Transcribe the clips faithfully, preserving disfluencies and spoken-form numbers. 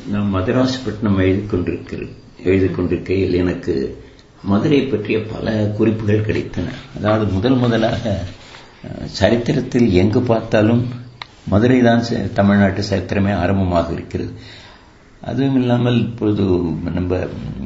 நான் மதராசப்பட்டினம் எழுதி கொண்டிருக்கிறேன் எழுதி கொண்டிருக்கையில் எனக்கு மதுரை பற்றிய பல குறிப்புகள் கிடைத்தன. அதாவது முதல் முதலாக சரித்திரத்தில் எங்கு பார்த்தாலும் மதுரை தான் தமிழ்நாட்டு சரித்திரமே ஆரம்பமாக இருக்கிறது. அதுவும் இல்லாமல் இப்பொழுது நம்ம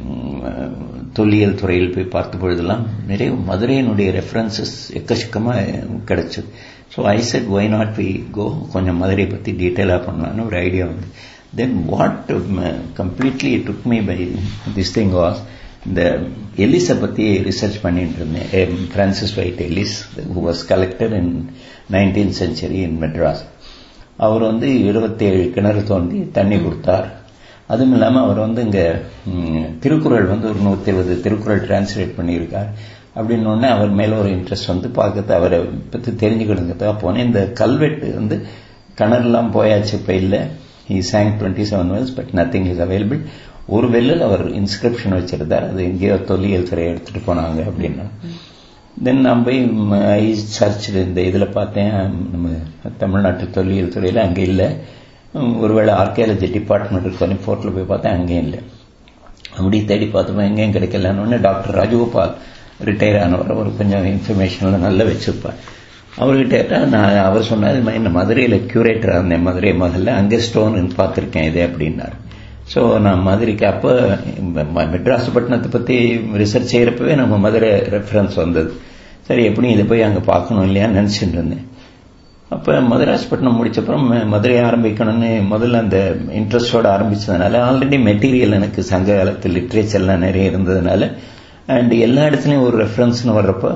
தொல்லியல் துறையில் போய் பார்த்த பொழுதெல்லாம் நிறைய மதுரையினுடைய ரெஃபரன்சஸ் எக்கச்சக்கமாக கிடைச்சது. So I said why not we go கொஞ்சம் மதுரை பற்றி டீட்டெயிலாக பண்ணலான்னு ஒரு ஐடியா வந்து. Then what completely took me by this thing was இந்த எல்லிஸை பற்றி ரிசர்ச் பண்ணிட்டு இருந்தேன். Francis Whyte Ellis who was collector in nineteenth century in Madras. அவர் வந்து இருபத்தி ஏழு கிணறு தோண்டி தண்ணி கொடுத்தார். அதுவும் இல்லாமல் அவர் வந்து இங்கே திருக்குறள் வந்து ஒரு நூற்றி இருபது திருக்குறள் டிரான்ஸ்லேட் பண்ணியிருக்கார். அப்படின்னு ஒன்று அவர் மேலே ஒரு இன்ட்ரெஸ்ட் வந்து பார்க்கறது அவரை பற்றி தெரிஞ்சுக்கிடுங்கிறதுக்காக போனேன். இந்த கல்வெட்டு வந்து கிணறுலாம் போயாச்சு, இப்போ இல்லை. He sunk twenty seven wells but nothing is available. ஒரு வெல்லில் அவர் இன்ஸ்கிரிப்ஷன் வச்சிருந்தார், அது எங்கேயோ தொல்லியல் துறையை எடுத்துகிட்டு போனாங்க அப்படின்னா. தென் நான் போய் ஐ சர்ச் இந்த இதில் பார்த்தேன், நம்ம தமிழ்நாட்டு தொல்லியல் துறையில் அங்கே இல்லை. ஒருவேளை ஆர்கியாலஜி டிபார்ட்மெண்ட் இருக்கோன்னு ஃபோர்ட்டில் போய் பார்த்தேன், அங்கேயும் இல்லை. அப்படி தேடி பார்த்தப்போ எங்கேயும் கிடைக்கலன்னு டாக்டர் ராஜகோபால் ரிட்டையர் ஆனவர் ஒரு கொஞ்சம் இன்ஃபர்மேஷனில் நல்லா வச்சுருப்பார். அவர்கிட்ட நான் அவர் சொன்னார், இது மாதிரி நான் மதுரையில் கியூரேட்டராக இருந்தேன், மதுரை மகளில், அங்கே ஸ்டோன் பார்த்துருக்கேன் இதே அப்படின்னார். ஸோ நான் மதுரைக்கு அப்போ மெட்ராஸ்பட்டினத்தை பற்றி ரிசர்ச் செய்கிறப்பவே நம்ம மதுரை ரெஃபரன்ஸ் வந்தது. சரி, எப்படி இதை போய் அங்கே பார்க்கணும் இல்லையான்னு நினச்சிட்டு இருந்தேன். அப்போ மதராஸ்பட்டினம் முடிச்சப்பறம் மதுரை ஆரம்பிக்கணும்னு முதல்ல அந்த இன்ட்ரெஸ்டோட ஆரம்பிச்சதுனால ஆல்ரெடி மெட்டீரியல் எனக்கு சங்க காலத்து லிட்ரேச்சர்லாம் நிறைய இருந்ததுனால அண்ட் எல்லா இடத்துலையும் ஒரு ரெஃபரன்ஸ்னு வர்றப்போ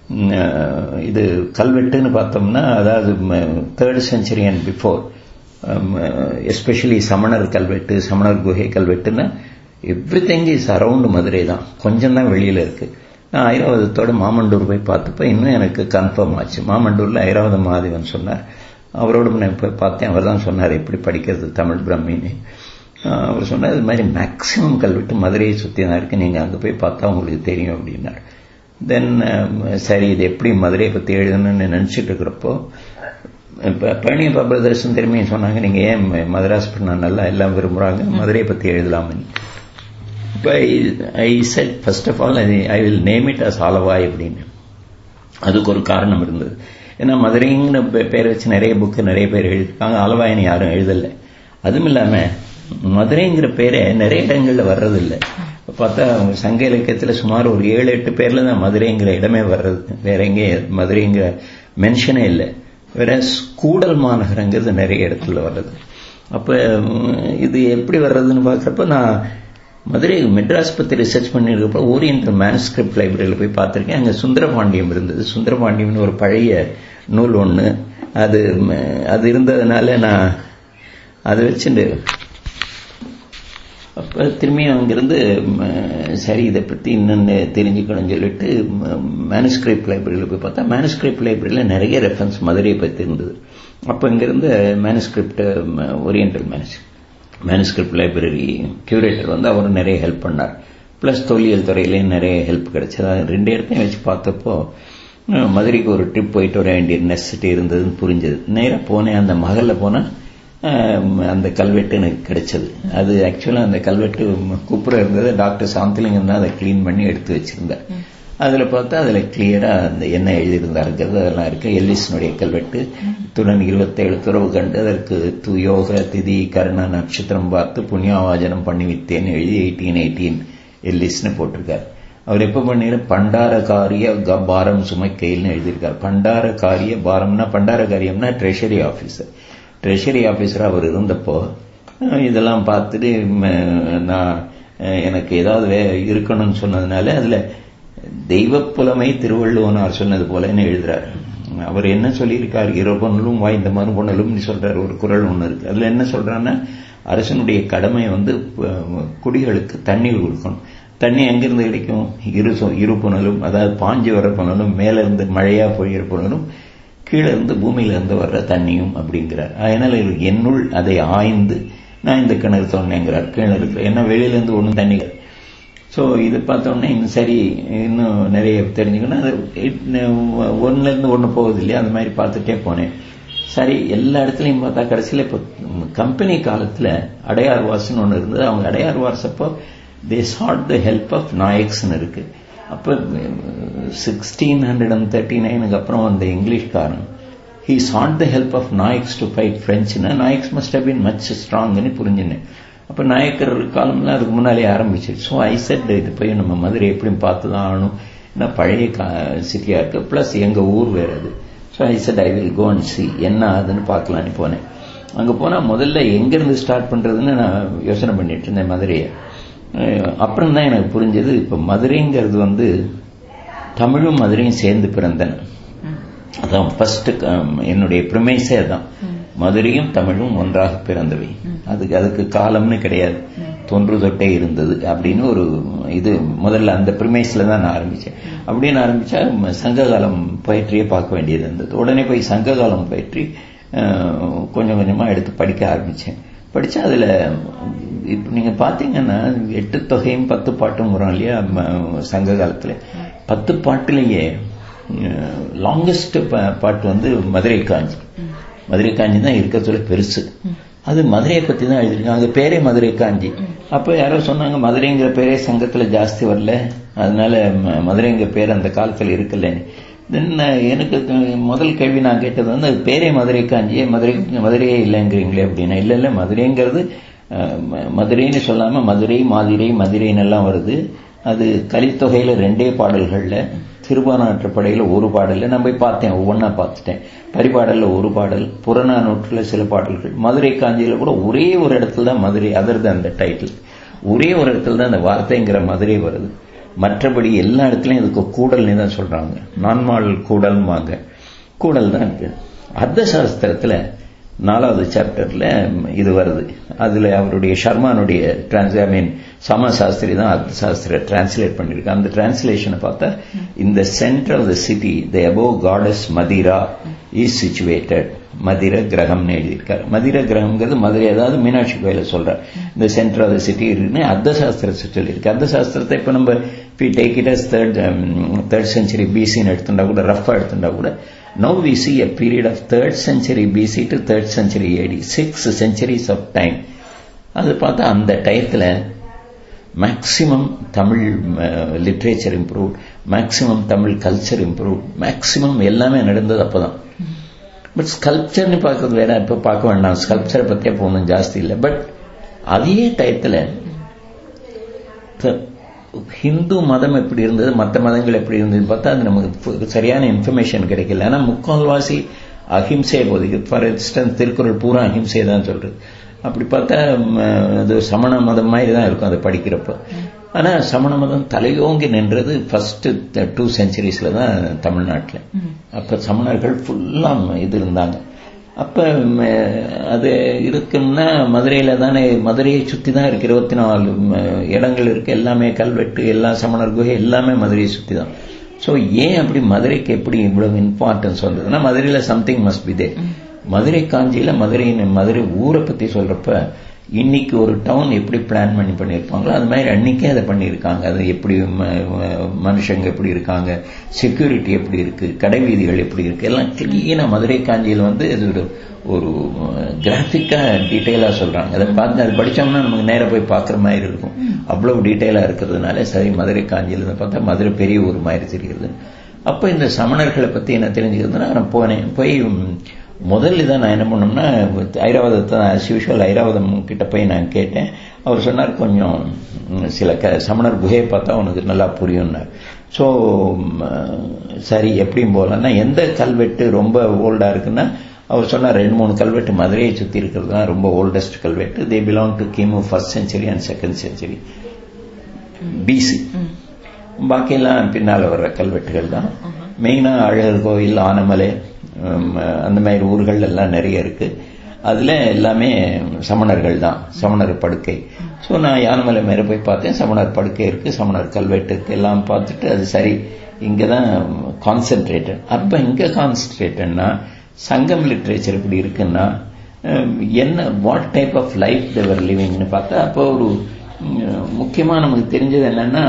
இது கல்வெட்டுன்னு பார்த்தோம்னா அதாவது third century and before, especially சமணர் கல்வெட்டு, சமணர் குகை கல்வெட்டுன்னா எவ்ரி திங் இஸ் அரவுண்ட் மதுரை தான், கொஞ்சம் தான் வெளியில் இருக்கு. நான் ஐராவதத்தோட மாமண்டூர் போய் பார்த்தப்ப இன்னும் எனக்கு கன்ஃபார்ம் ஆச்சு. மாமண்டூர்ல ஐராவத மகாதேவன் சொன்னார், அவரோட நான் போய் பார்த்தேன். அவர் தான் சொன்னார் எப்படி படிக்கிறது தமிழ் பிரம்மின்னு. அவர் சொன்னார், இது மாதிரி மேக்சிமம் கல்வெட்டு மதுரையை சுற்றி தான் இருக்கு, நீங்க அங்கே போய் பார்த்தா உங்களுக்கு தெரியும் அப்படின்னார். தென் சரி, இது எப்படி மதுரையை பற்றி எழுதணும்னு நினைச்சிட்டு இருக்கிறப்போ இப்போ பழனியப்பா பிரதர்சன் திரும்பியும் சொன்னாங்க, நீங்க ஏன் மதராஸ்பட்டினம் நல்லா எல்லாம் விரும்புறாங்க, மதுரையை பற்றி எழுதலாம்னு. I said first of all I will name it as Alavai அப்படின்னு. அதுக்கு ஒரு காரணம் இருந்தது. ஏன்னா மதுரைங்கிற பேர் வச்சு நிறைய புக்கு நிறைய பேர் எழுதிருக்காங்க, ஆலவாயின்னு யாரும் எழுதலை. அதுவும் இல்லாம மதுரைங்கிற பேரே நிறைய இடங்கள்ல வர்றதில்லை. பார்த்தா அவங்க சங்க இலக்கியத்தில் சுமார் ஒரு ஏழு எட்டு பேர்ல தான் மதுரைங்கிற இடமே வர்றது, வேற எங்கே மதுரைங்கிற மென்ஷனே இல்லை. வேற கூடல் மாநகரங்கிறது நிறைய இடத்துல வர்றது. அப்ப இது எப்படி வர்றதுன்னு பார்க்கறப்ப நான் மதுரை மெட்ராஸ் பற்றி ரிசர்ச் பண்ணிருக்கப்ப ஓரியன்டல் மேனுஸ்கிரிப்ட் லைப்ரரியில் போய் பார்த்துருக்கேன். அங்கே சுந்தரபாண்டியம் இருந்தது. சுந்தரபாண்டியம்னு ஒரு பழைய நூல் ஒன்று, அது அது இருந்ததுனால நான் அதை வச்சுட்டு அப்போ திரும்பியும் அங்கிருந்து சரி இதை பற்றி இன்னொன்று தெரிஞ்சுக்கணும்னு சொல்லிட்டு மேனுஸ்கிரிப்ட் லைப்ரரியில் போய் பார்த்தா மேனுஸ்கிரிப்ட் லைப்ரரியில் நிறைய ரெஃபரன்ஸ் மதுரையை பற்றி இருந்தது. அப்போ இங்கிருந்து manuscript oriental manuscript manuscript library curator வந்து அவரும் நிறைய ஹெல்ப் பண்ணார். பிளஸ் தொல்லியல் துறையிலையும் நிறைய ஹெல்ப் கிடைச்சது. ரெண்டு இடத்தையும் வச்சு பார்த்தப்போ மதுரைக்கு ஒரு ட்ரிப் போயிட்டு வர வேண்டிய நெசசிட்டி இருந்ததுன்னு புரிஞ்சது. நேராக போனேன், அந்த மகளில் போனால் அந்த கல்வெட்டு எனக்கு கிடைச்சது. அது ஆக்சுவலாக அந்த கல்வெட்டு குப்புற இருந்தது, டாக்டர் சாந்திலிங்கம் தான் அதை கிளீன் பண்ணி எடுத்து வச்சிருந்தார். அதில் பார்த்தா அதில் கிளியரா அந்த என்ன எழுதியிருந்தாருங்கிறது அதெல்லாம் இருக்கு. எல்லிஸனுடைய கல்வெட்டு இத்துடன் இருபத்தேழு துறவு கண்டு அதற்கு துயோக திதி கர்ண நட்சத்திரம் பார்த்து புண்ணியாவாஜனம் பண்ணி வித்தேன்னு எழுதி எயிட்டீன் எயிட்டீன் எல்லிஸ்னு போட்டிருக்காரு. அவர் எப்ப பண்ணிரு பண்டார காரிய பாரம் சுமைக்கையில்னு எழுதியிருக்காரு. பண்டார காரிய பாரம்னா பண்டார காரியம்னா ட்ரெஷரி ஆபீசர். ட்ரெஷரி ஆபீசரா அவர் இருந்தப்போ இதெல்லாம் பார்த்துட்டு நான் எனக்கு ஏதாவது இருக்கணும்னு சொன்னதுனால அதுல தெய்வ புலமை திருவள்ளுவனார் சொன்னது போலன்னு எழுதுறாரு. அவர் என்ன சொல்லியிருக்காரு, இரபொன்னலும் வாய்ந்த மறுபொன்னலும் சொல்றாரு. ஒரு குறள் ஒண்ணு இருக்கு, அதுல என்ன சொல்றான்னா அரசனுடைய கடமை வந்து குடிகளுக்கு தண்ணீர் கொடுக்கணும். தண்ணி எங்கிருந்து கிடைக்கும், இரு இரு புனலும், அதாவது பாஞ்சு வர புனலும், மேல இருந்து மழையா பொழிகிற புனலும், கீழே இருந்து பூமியில இருந்து வர்ற தண்ணியும் அப்படிங்கிறார். அதனால என்னுள் அதை ஆய்ந்து நான் இந்த கிணறு தோண்டினேங்கிறார். கீழே இருக்கிற ஏன்னா வெளியில இருந்து ஒன்றும் தண்ணி. ஸோ இது பார்த்தோன்னே இன்னும் சரி இன்னும் நிறைய தெரிஞ்சுக்கணும். அது ஒன்னுல இருந்து ஒன்று போகுது இல்லையா, அந்த மாதிரி பார்த்துட்டே போனேன். சரி எல்லா இடத்துலையும் பார்த்தா கடைசியில் இப்போ கம்பெனி காலத்தில் அடையார் வார்ஸ்னு ஒன்று இருந்தது. அவங்க அடையார் வார்ஸ் அப்போ they sought the help of நாயக்ஸ்ன்னு இருக்கு. அப்போ சிக்ஸ்டீன் ஹண்ட்ரட் அண்ட் தேர்ட்டி நைனுக்கு அப்புறம் அந்த இங்கிலீஷ்காரன் he sought the help of Nayaks to fight Frenchனா Nayaks must have been much strongன்னு புரிஞ்சுனேன். அப்போ நாயக்கர் காலம்லாம் அதுக்கு முன்னாலே ஆரம்பிச்சிருச்சு. ஸோ ஐ செட் இது போய் நம்ம மதுரை எப்படியும் பார்த்து தான் ஆகணும், ஏன்னா பழைய சிட்டியாக இருக்கு, ப்ளஸ் எங்கள் ஊர் வேறு அது. So I said I will go and see என்ன ஆகுதுன்னு பார்க்கலான்னு போனேன். அங்கே போனால் முதல்ல எங்கேருந்து ஸ்டார்ட் பண்ணுறதுன்னு நான் யோசனை பண்ணிட்டு இருந்தேன் மதுரையை. அப்புறம் தான் எனக்கு புரிஞ்சது, இப்போ மதுரைங்கிறது வந்து தமிழும் மதுரையும் சேர்ந்து பிறந்தன. அதான் ஃபர்ஸ்ட் என்னுடைய ப்ரிமைஸே தான், மதுரையும் தமிழும் ஒன்றாக பிறந்தவை. அதுக்கு அதுக்கு காலம்னு கிடையாது, தொன்று தொட்டே இருந்தது அப்படின்னு ஒரு இது முதல்ல அந்த ப்ரிமைஸ்ல தான் நான் ஆரம்பிச்சேன். அப்படின்னு ஆரம்பிச்சா சங்ககாலம் பொயட்ரியை பார்க்க வேண்டியது இருந்தது. உடனே போய் சங்ககாலம் பொயட்ரி கொஞ்சம் கொஞ்சமா எடுத்து படிக்க ஆரம்பிச்சேன். படிச்சா அதுல இப்ப நீங்க பாத்தீங்கன்னா எட்டு தொகையும் பத்து பாட்டும் வரும் இல்லையா சங்க காலத்துல. பத்து பாட்டுலயே லாங்கஸ்ட் பாட்டு வந்து மதுரை காஞ்சி. மதுரை காஞ்சி தான் இருக்கிறதுல பெருசு. அது மதுரையை பத்தி தான் எழுதிருக்காங்க. அது பேரே மதுரை காஞ்சி. அப்ப யாரோ சொன்னாங்க மதுரைங்கிற பேரே சங்கத்துல ஜாஸ்தி வரல, அதனால மதுரைங்கிற பேர் அந்த காலத்துல இருக்குல்லன்னு. தென் எனக்கு முதல் கேள்வி நான் கேட்டது வந்து அது பேரே மதுரை காஞ்சியே, மதுரை மதுரையே இல்லைங்கிறீங்களே அப்படின்னா. இல்ல இல்ல மதுரைங்கிறது மதுரைன்னு சொல்லாம மதுரை மாதிரை மதுரைன்னு எல்லாம் வருது. அது கலித்தொகையில ரெண்டே பாடல்கள்ல, திருவானாற்றுப்படையில ஒரு பாடல்ல நான் போய் பார்த்தேன், ஒவ்வொன்னா பார்த்துட்டேன். பரிபாடல்ல ஒரு பாடல், புறநானூற்றுல சில பாடல்கள், மதுரை காஞ்சியில கூட ஒரே ஒரு இடத்துல தான் மதுரை, அதர் தான் அந்த டைட்டில், ஒரே ஒரு இடத்துல தான் அந்த வார்த்தைங்கிற மதுரை வருது. மற்றபடி எல்லா இடத்துலயும் இதுக்கு கூடல்னு தான் சொல்றாங்க. நான்மாள் கூடல் வாங்க, கூடல் தான் இருக்கு. அர்த்த சாஸ்திரத்துல நாலாவது சாப்டர்ல இது வருது. அதுல அவருடைய ஷர்மானுடைய டிரான்ஸ் ஐ மீன் சமசாஸ்திரி தான் அர்த்த சாஸ்திர டிரான்ஸ்லேட் பண்ணிருக்கு. அந்த டிரான்ஸ்லேஷனை பார்த்தா இந்த centre of the city the above gods Madhira is situated, மதிர கிரகம்னு எழுதியிருக்காரு. மதிர கிரகம்ங்கிறது மதுரை, அதாவது மீனாட்சி கோயில சொல்றார். இந்த சென்டர் ஆஃப் த சிட்டி இருக்குன்னு அர்த்த சாஸ்திரத்தை சொல்லியிருக்கு. அர்த்த சாஸ்திரத்தை இப்ப நம்ம take it as third third century பிசின்னு எடுத்துட்டா கூட, ரஃபா எடுத்துட்டா கூட, now we see a period of third century B C to third century A D, six centuries of time. அது பார்த்தா அந்த டயத்துல maximum Tamil literature improve, maximum Tamil culture improve, maximum எல்லாமே நடந்தது அப்பதான். பட் ஸ்கல்ப்சர்னு பார்க்கறது வேற, இப்ப பார்க்க வேண்டாம், ஸ்கல்ப்சரை பத்தியே போகணும் ஜாஸ்தி இல்லை. பட் அதே டயத்துல ஹிந்து மதம் எப்படி இருந்தது, மற்ற மதங்கள் எப்படி இருந்தது பார்த்தா அது நமக்கு சரியான இன்ஃபர்மேஷன் கிடைக்கல. ஆனா முக்கால்வாசி அஹிம்சையை போதிக்கு. ஃபார் இன்ஸ்டன்ஸ் திருக்குறள் பூரா அஹிம்சை தான் சொல்றது. அப்படி பார்த்தா அது சமண மதம் மாதிரி தான் இருக்கும் அதை படிக்கிறப்ப. ஆனா சமண மதம் தலையோங்கி நின்றது ஃபர்ஸ்ட் டூ செஞ்சுரிஸ்ல தான் தமிழ்நாட்டில். அப்ப சமணர்கள் ஃபுல்லா இது இருந்தாங்க. அப்ப அது இருக்குன்னா மதுரையில தானே, மதுரையை சுத்தி தான் இருக்கு, இருபத்தி நாலு இடங்கள் இருக்கு, எல்லாமே கல்வெட்டு, எல்லா சமணர் குகை எல்லாமே மதுரையை சுத்தி தான். சோ ஏன் அப்படி மதுரைக்கு எப்படி இவ்வளவு இம்பார்ட்டன்ஸ் வந்ததுன்னா மதுரையில சம்திங் மஸ்ட் பி தேர். மதுரை காஞ்சியில மதுரையின் மதுரை ஊரை பத்தி சொல்றப்ப இன்னைக்கு ஒரு டவுன் எப்படி பிளான் பண்ணி பண்ணியிருப்பாங்களோ அது மாதிரி அன்னைக்கே அதை பண்ணியிருக்காங்க. அது எப்படி மனுஷங்க எப்படி இருக்காங்க, செக்யூரிட்டி எப்படி இருக்கு, கடை வீதிகள் எப்படி இருக்கு, எல்லாம் கிளீனா மதுரை காஞ்சியில் வந்து இது ஒரு ஒரு கிராஃபிக்கா டீட்டெயிலா சொல்றாங்க. அதை பார்த்து அது படிச்சோம்னா நமக்கு நேரம் போய் பார்க்குற மாதிரி இருக்கும். அவ்வளவு டீட்டெயிலா இருக்கிறதுனால சரி மதுரை காஞ்சியில் பார்த்தா மதுரை பெரிய ஊர் மாதிரி தெரிகிறது. அப்ப இந்த சமணர்களை பத்தி என்ன தெரிஞ்சுக்கிறதுனா நான் போனேன். போய் முதல்ல தான் நான் என்ன பண்ணோம்னா ஐராவதத்தை ஆஸ் யூஷுவல் ஐராவதம் கிட்ட போய் நான் கேட்டேன். அவர் சொன்னார் கொஞ்சம் சில க சமணர் குகையை பார்த்தா உனக்கு நல்லா புரியும்னார். ஸோ சரி எப்படியும் போகலன்னா எந்த கல்வெட்டு ரொம்ப ஓல்டா இருக்குன்னா அவர் சொன்னார் ரெண்டு மூணு கல்வெட்டு மதுரையை சுற்றி இருக்கிறது தான் ரொம்ப ஓல்டஸ்ட் கல்வெட்டு. தே பிலாங் டு கிமு first century and second century BC. பாக்கியெல்லாம் பின்னால் வர்ற கல்வெட்டுகள் தான். மெயினா அழகர் கோயில், ஆனமலை, அந்த மாதிரி ஊர்கள் எல்லாம் நிறைய இருக்கு. அதுல எல்லாமே சமணர்கள் தான், சமணர் படுக்கை. ஸோ நான் யானமலை மேல போய் பார்த்தேன், சமணர் படுக்கை இருக்கு, சமணர் கல்வெட்டு இருக்கு, எல்லாம் பார்த்துட்டு அது சரி இங்கதான் கான்சென்ட்ரேட்டட். அப்ப இங்க கான்சென்ட்ரேட்டட்னா சங்கம் லிட்ரேச்சர் இப்படி இருக்குன்னா என்ன, what type of life they லிவிங்னு பார்த்தா அப்போ ஒரு முக்கியமா நமக்கு தெரிஞ்சது என்னன்னா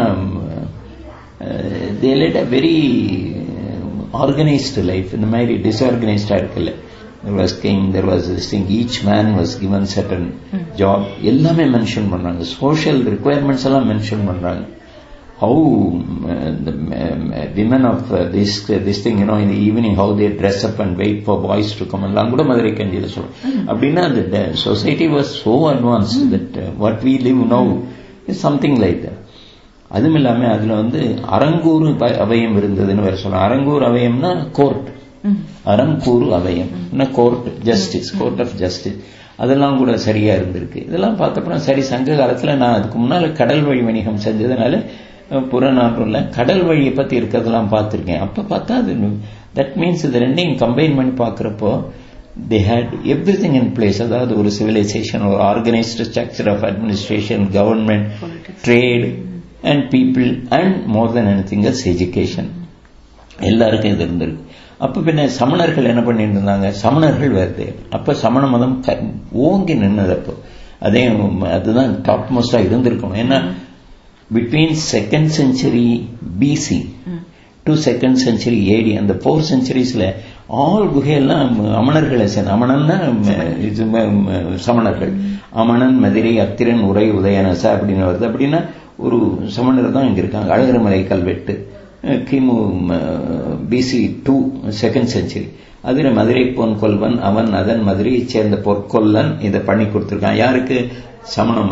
they led a very organised life. இந்த மாதிரி டிஸ்ஆர்கனைஸ்டா இருக்குல்ல, there was king, there was this thing, each man was given certain job. எல்லாமே மென்ஷன் பண்றாங்க. சோஷியல் ரிக்வயர்மெண்ட்ஸ் எல்லாம் மென்ஷன் பண்றாங்க. How uh, the uh, women of uh, this uh, this thing, you know, in the evening, how they dress up and wait for boys to come along. Kuda Madurai Kanjila solra. Abdina the society was so advanced mm. that uh, what we live now is something like that. அதுவும் இல்லாம அதுல வந்து அரங்கூர் அவயம் இருந்ததுன்னு வேற சொல்றோம். அரங்கூர் அவயம்னா court, அரங்கூர் அவயம் court, justice, court of justice. அதெல்லாம் கூட சரியா இருந்திருக்கு. இதெல்லாம் பார்த்தப்ப சரி, சங்க காலத்துல நான் அதுக்கு முன்னால கடல் வழி வணிகம் செஞ்சதுனால புறநானூர்ல கடல் வழியை பத்தி இருக்கிறதெல்லாம் பார்த்திருக்கேன். அப்ப பார்த்தா அது தட் மீன்ஸ் இது ரெண்டையும் கம்பைன் பண்ணி பாக்குறப்போ they had everything in place. அதாவது ஒரு சிவிலைசேஷன், ஒரு organised structure of administration, government, trade and people and more then anything else education, எல்லாருக்கும் இது இருந்திருக்கு. அப்ப பின்ன சமணர்கள் என்ன பண்ணிட்டு இருந்தாங்க? சமணர்கள் வருது. அப்ப சமண மதம் ஓங்கி நின்னதப்போ அதே அதுதான் டாப் மோஸ்டா இருந்திருக்கணும். ஏன்னா between second century BC to second century AD, அந்த போர் செஞ்சுரிஸ்ல ஆல் குகையெல்லாம் அமணர்களை சேர்ந்த, அமணன்னா சமணர்கள், அமணன், மதுரை, அத்திரன், உரை, உதயநச அப்படின்னு வருது. அப்படின்னா ஒரு சமணர் தான் இங்க இருக்காங்க. அழகர்மலை கல்வெட்டு கிமு பிசி டூ செகண்ட் செஞ்சுரி. அதுல மதுரை பொன் கொல்வன், அவன், அதன், மதுரையை சேர்ந்த பொற்கொல்லன் இதை பண்ணி கொடுத்திருக்கான். யாருக்கு? சமணம்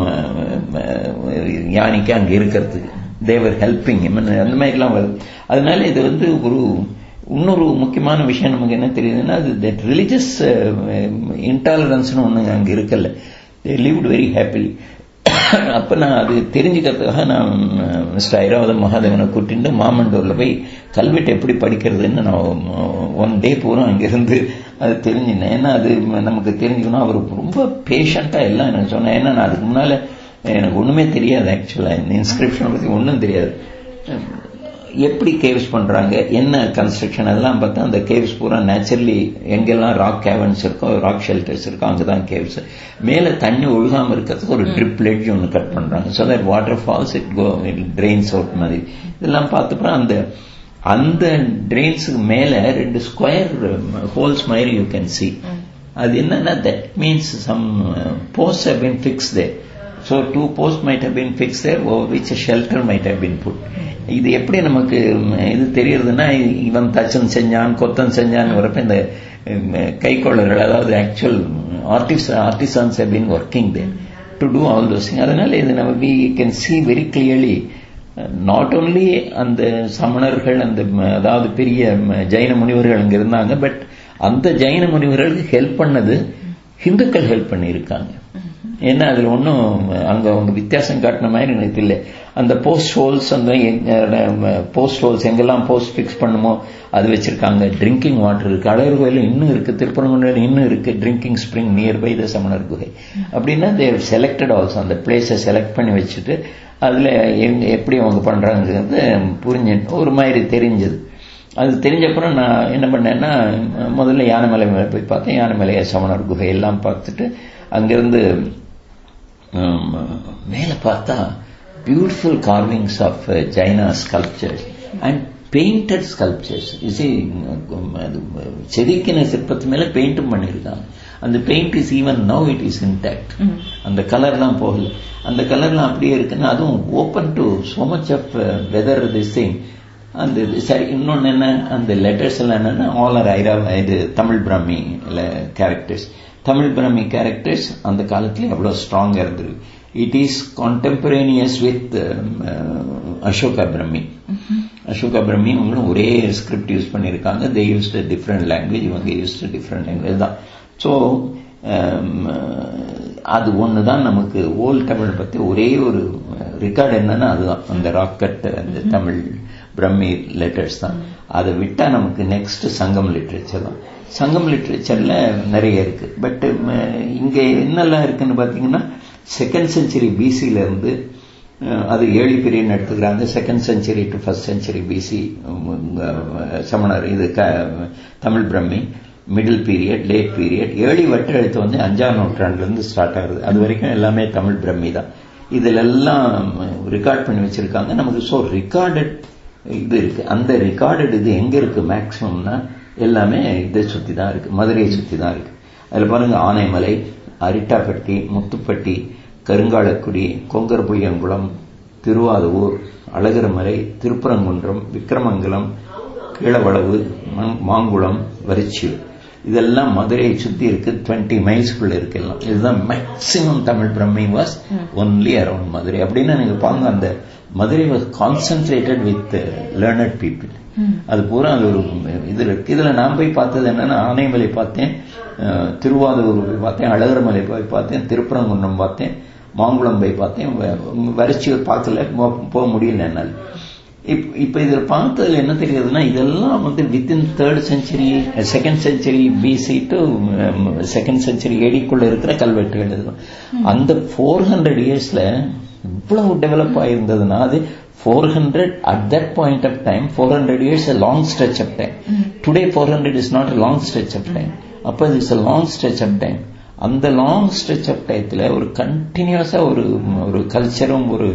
யானைக்கு அங்க இருக்கிறதுக்கு. தேவர் ஹெல்பிங் அந்த மாதிரி எல்லாம் வருது. அதனால இது வந்து ஒரு இன்னொரு முக்கியமான விஷயம் நமக்கு என்ன தெரியுதுன்னா, அது ரிலிஜியஸ் இன்டாலரன்ஸ்னு ஒண்ணு அங்க இருக்கல. They lived very happily. அப்ப நான் அது தெரிஞ்சுக்கிறதுக்காக நான் மிஸ்டர் ஐராவத மகாதேவனை கூட்டிட்டு மாமண்டூர்ல போய் கல்வெட்டு எப்படி படிக்கிறதுன்னு நான் ஒன் டே பூரா அங்கிருந்து அது தெரிஞ்சினேன். ஏன்னா அது நமக்கு தெரிஞ்சுக்கணும். அவர் ரொம்ப பேஷண்டா எல்லாம் எனக்கு சொன்னேன். ஏன்னா நான் அதுக்கு முன்னால எனக்கு ஒண்ணுமே தெரியாது. ஆக்சுவலா இந்த இன்ஸ்கிரிப்ஷனை பத்தி ஒன்றும் தெரியாது. எப்படி கேவ்ஸ் பண்றாங்க, என்ன கன்ஸ்ட்ரக்ஷன், அதெல்லாம் பார்த்தா அந்த கேவ்ஸ் பூரா நேச்சுரலி எங்கெல்லாம் ராக் கேவன்ஸ் இருக்கோ, ராக் ஷெல்டர்ஸ் இருக்கோ, அங்கதான் கேவ்ஸ். மேல தண்ணி ஒழுகாம இருக்கிறதுக்கு ஒரு ட்ரிப் லெட்ஜ் ஒன்று கட் பண்றாங்க. So that water falls it go it drains out மாதிரி. இதெல்லாம் பார்த்தப்ப அந்த அந்த ட்ரெயின்ஸுக்கு மேல ரெண்டு ஸ்கொயர் ஹோல்ஸ் மாதிரி யூ கேன் சி. அது என்னன்னா that means some post have been fix there. So two posts might have been fixed there, over which a shelter might have been put. இது எப்படி நமக்கு இது தெரியுதுன்னா, இவன் தச்சன் செஞ்சான், கொத்தன் செஞ்சான் வரப்ப இந்த கைக்கொள்ளர்கள், அதாவது actual artist artisans have been working there to do all those things. அதனால இது நம்ம we can see very clearly not only அந்த சமணர்கள், அந்த அதாவது பெரிய ஜைன முனிவர்கள் அங்க இருந்தாங்க, பட் அந்த ஜைன முனிவர்களுக்கு ஹெல்ப் பண்ணது ஹிந்துக்கள் ஹெல்ப் பண்ணி இருக்காங்க. ஏன்னா அதுல ஒன்னும் அங்க அவங்க வித்தியாசம் காட்டின மாதிரி எனக்கு இல்லை. அந்த போஸ்ட் ஹோல்ஸ், அந்த போஸ்ட் ஹோல்ஸ் எங்கெல்லாம் போஸ்ட் பிக்ஸ் பண்ணுமோ அது வச்சிருக்காங்க. ட்ரிங்கிங் வாட்டர் இருக்கு. அழகர் கோயில இன்னும் இருக்கு, திருப்பரங்குன்றம் இன்னும் இருக்கு ட்ரிங்கிங் ஸ்பிரிங் நியர்பை த சமணர் குகை. அப்படின்னா தேவ் செலக்டட் ஆல்சோ, அந்த பிளேஸை செலக்ட் பண்ணி வச்சுட்டு அதுல எப்படி அவங்க பண்றாங்கிறது புரிஞ்சு ஒரு மாதிரி தெரிஞ்சது. அது தெரிஞ்சப்புறம் நான் என்ன பண்ணேன்னா, முதல்ல யானைமலை மேல போய் பார்த்தேன். யானைமலைய சமணர் குகை எல்லாம் பார்த்துட்டு அங்கிருந்து மேல பார்த்தா beautiful carvings of Jaina sculptures and painted sculptures. செதுக்கின சிற்பத்து மேல பெயிண்டும் பண்ணிருக்காங்க. அந்த paint is even now it is intact. அந்த கலர்லாம் போகல, அந்த கலர்லாம் அப்படியே இருக்குன்னா, அதுவும் open to so much of weather this thing. அந்த சரி, இன்னொன்னு என்ன, அந்த லெட்டர்ஸ் எல்லாம் என்னன்னா ஆல் ஆர் ஐரா, இது தமிழ் பிராமி கேரக்டர்ஸ். தமிழ் பிராமி கேரக்டர்ஸ் அந்த காலத்துல எவ்வளவு ஸ்ட்ராங்கா இருந்திருக்கு. It is contemporaneous with Ashoka Brahmi. Ashoka Brahmi இவங்களும் ஒரே ஸ்கிரிப்ட் யூஸ் பண்ணிருக்காங்க. தே யூஸ்ட் டிஃப்ரெண்ட் லாங்குவேஜ், இவங்க யூஸ்ட் டிஃப்ரெண்ட் லாங்குவேஜ் தான். ஸோ அது ஒண்ணுதான் நமக்கு ஓல்ட் தமிழ் பத்தி ஒரே ஒரு ரெக்கார்டு என்னன்னா அதுதான், அந்த ராக்கெட், அந்த தமிழ் பிரம்மி லெட்டர்ஸ் தான். அதை விட்டா நமக்கு நெக்ஸ்ட் சங்கம் லிட்ரேச்சர் தான். சங்கம் லிட்ரேச்சர்ல நிறைய இருக்கு. பட் இங்க என்னெல்லாம் இருக்குன்னு பாத்தீங்கன்னா, செகண்ட் செஞ்சுரி பிசில இருந்து அது ஏழு பீரியட் எடுத்துக்கிறாங்க. Second century to first century BC சமணர், இது Tamil Brahmi. Middle period, late period, ஏழி வட்ட எழுத்து வந்து அஞ்சாம் நூற்றாண்டுல இருந்து ஸ்டார்ட் ஆகுது. அது வரைக்கும் எல்லாமே தமிழ் பிரம்மி தான். இதுல எல்லாம் ரெக்கார்ட் பண்ணி வச்சிருக்காங்க நமக்கு. ஸோ ரெக்கார்டட் இது இருக்கு. அந்த ரெக்கார்டட் இது எங்க இருக்கு மேக்சிமம்னா எல்லாமே இதை சுத்தி தான் இருக்கு, மதுரையை சுத்தி தான் இருக்கு. அதுல பாருங்க ஆனைமலை, அரிட்டாப்பட்டி, முத்துப்பட்டி, கருங்காலக்குடி, கொங்கர்புளியங்குளம், திருவாதூர், அழகர்மலை, திருப்பரங்குன்றம், விக்கிரமங்கலம், கீழவளவு, மாங்குளம், வரிச்சியூர், இதெல்லாம் மதுரையை சுத்தி இருக்கு. டுவெண்ட்டி மைல்ஸ்குள்ள இருக்கு எல்லாம். இதுதான் maximum Tamil Brahmi was only around Madurai. அப்படின்னா நீங்க பாருங்க, அந்த Madurai was concentrated with learned people. அது பூரா அது ஒரு இது இருக்கு. இதுல நான் போய் பார்த்தது என்னன்னா, ஆனைமலை பார்த்தேன், திருவாதூர் போய் பார்த்தேன், அழகர்மலை போய் பார்த்தேன், திருப்பரங்குன்றம் பார்த்தேன், மாங்குளம் போய் பார்த்தேன். வரிச்சியூர் பார்க்கல, போக முடியல என்னால். இப்ப இதுல பார்த்ததுல என்ன தெரியுதுன்னா, இதெல்லாம் வந்து within third century, second century BC to second century ஏடிக்குள்ள இருக்கிற கல்வெட்டுகள். இதுதான் அந்த போர் ஹண்ட்ரட் இயர்ஸ்ல இவ்வளவு டெவலப் ஆயிருந்ததுன்னா, அது four hundred at that point of time, four hundred years a long stretch of time. Today four hundred is not a long stretch of time. அப்ப it's a long stretch of time. அந்த long stretch of டயத்துல ஒரு கண்டினியூஸா ஒரு ஒரு கல்ச்சரும் ஒரு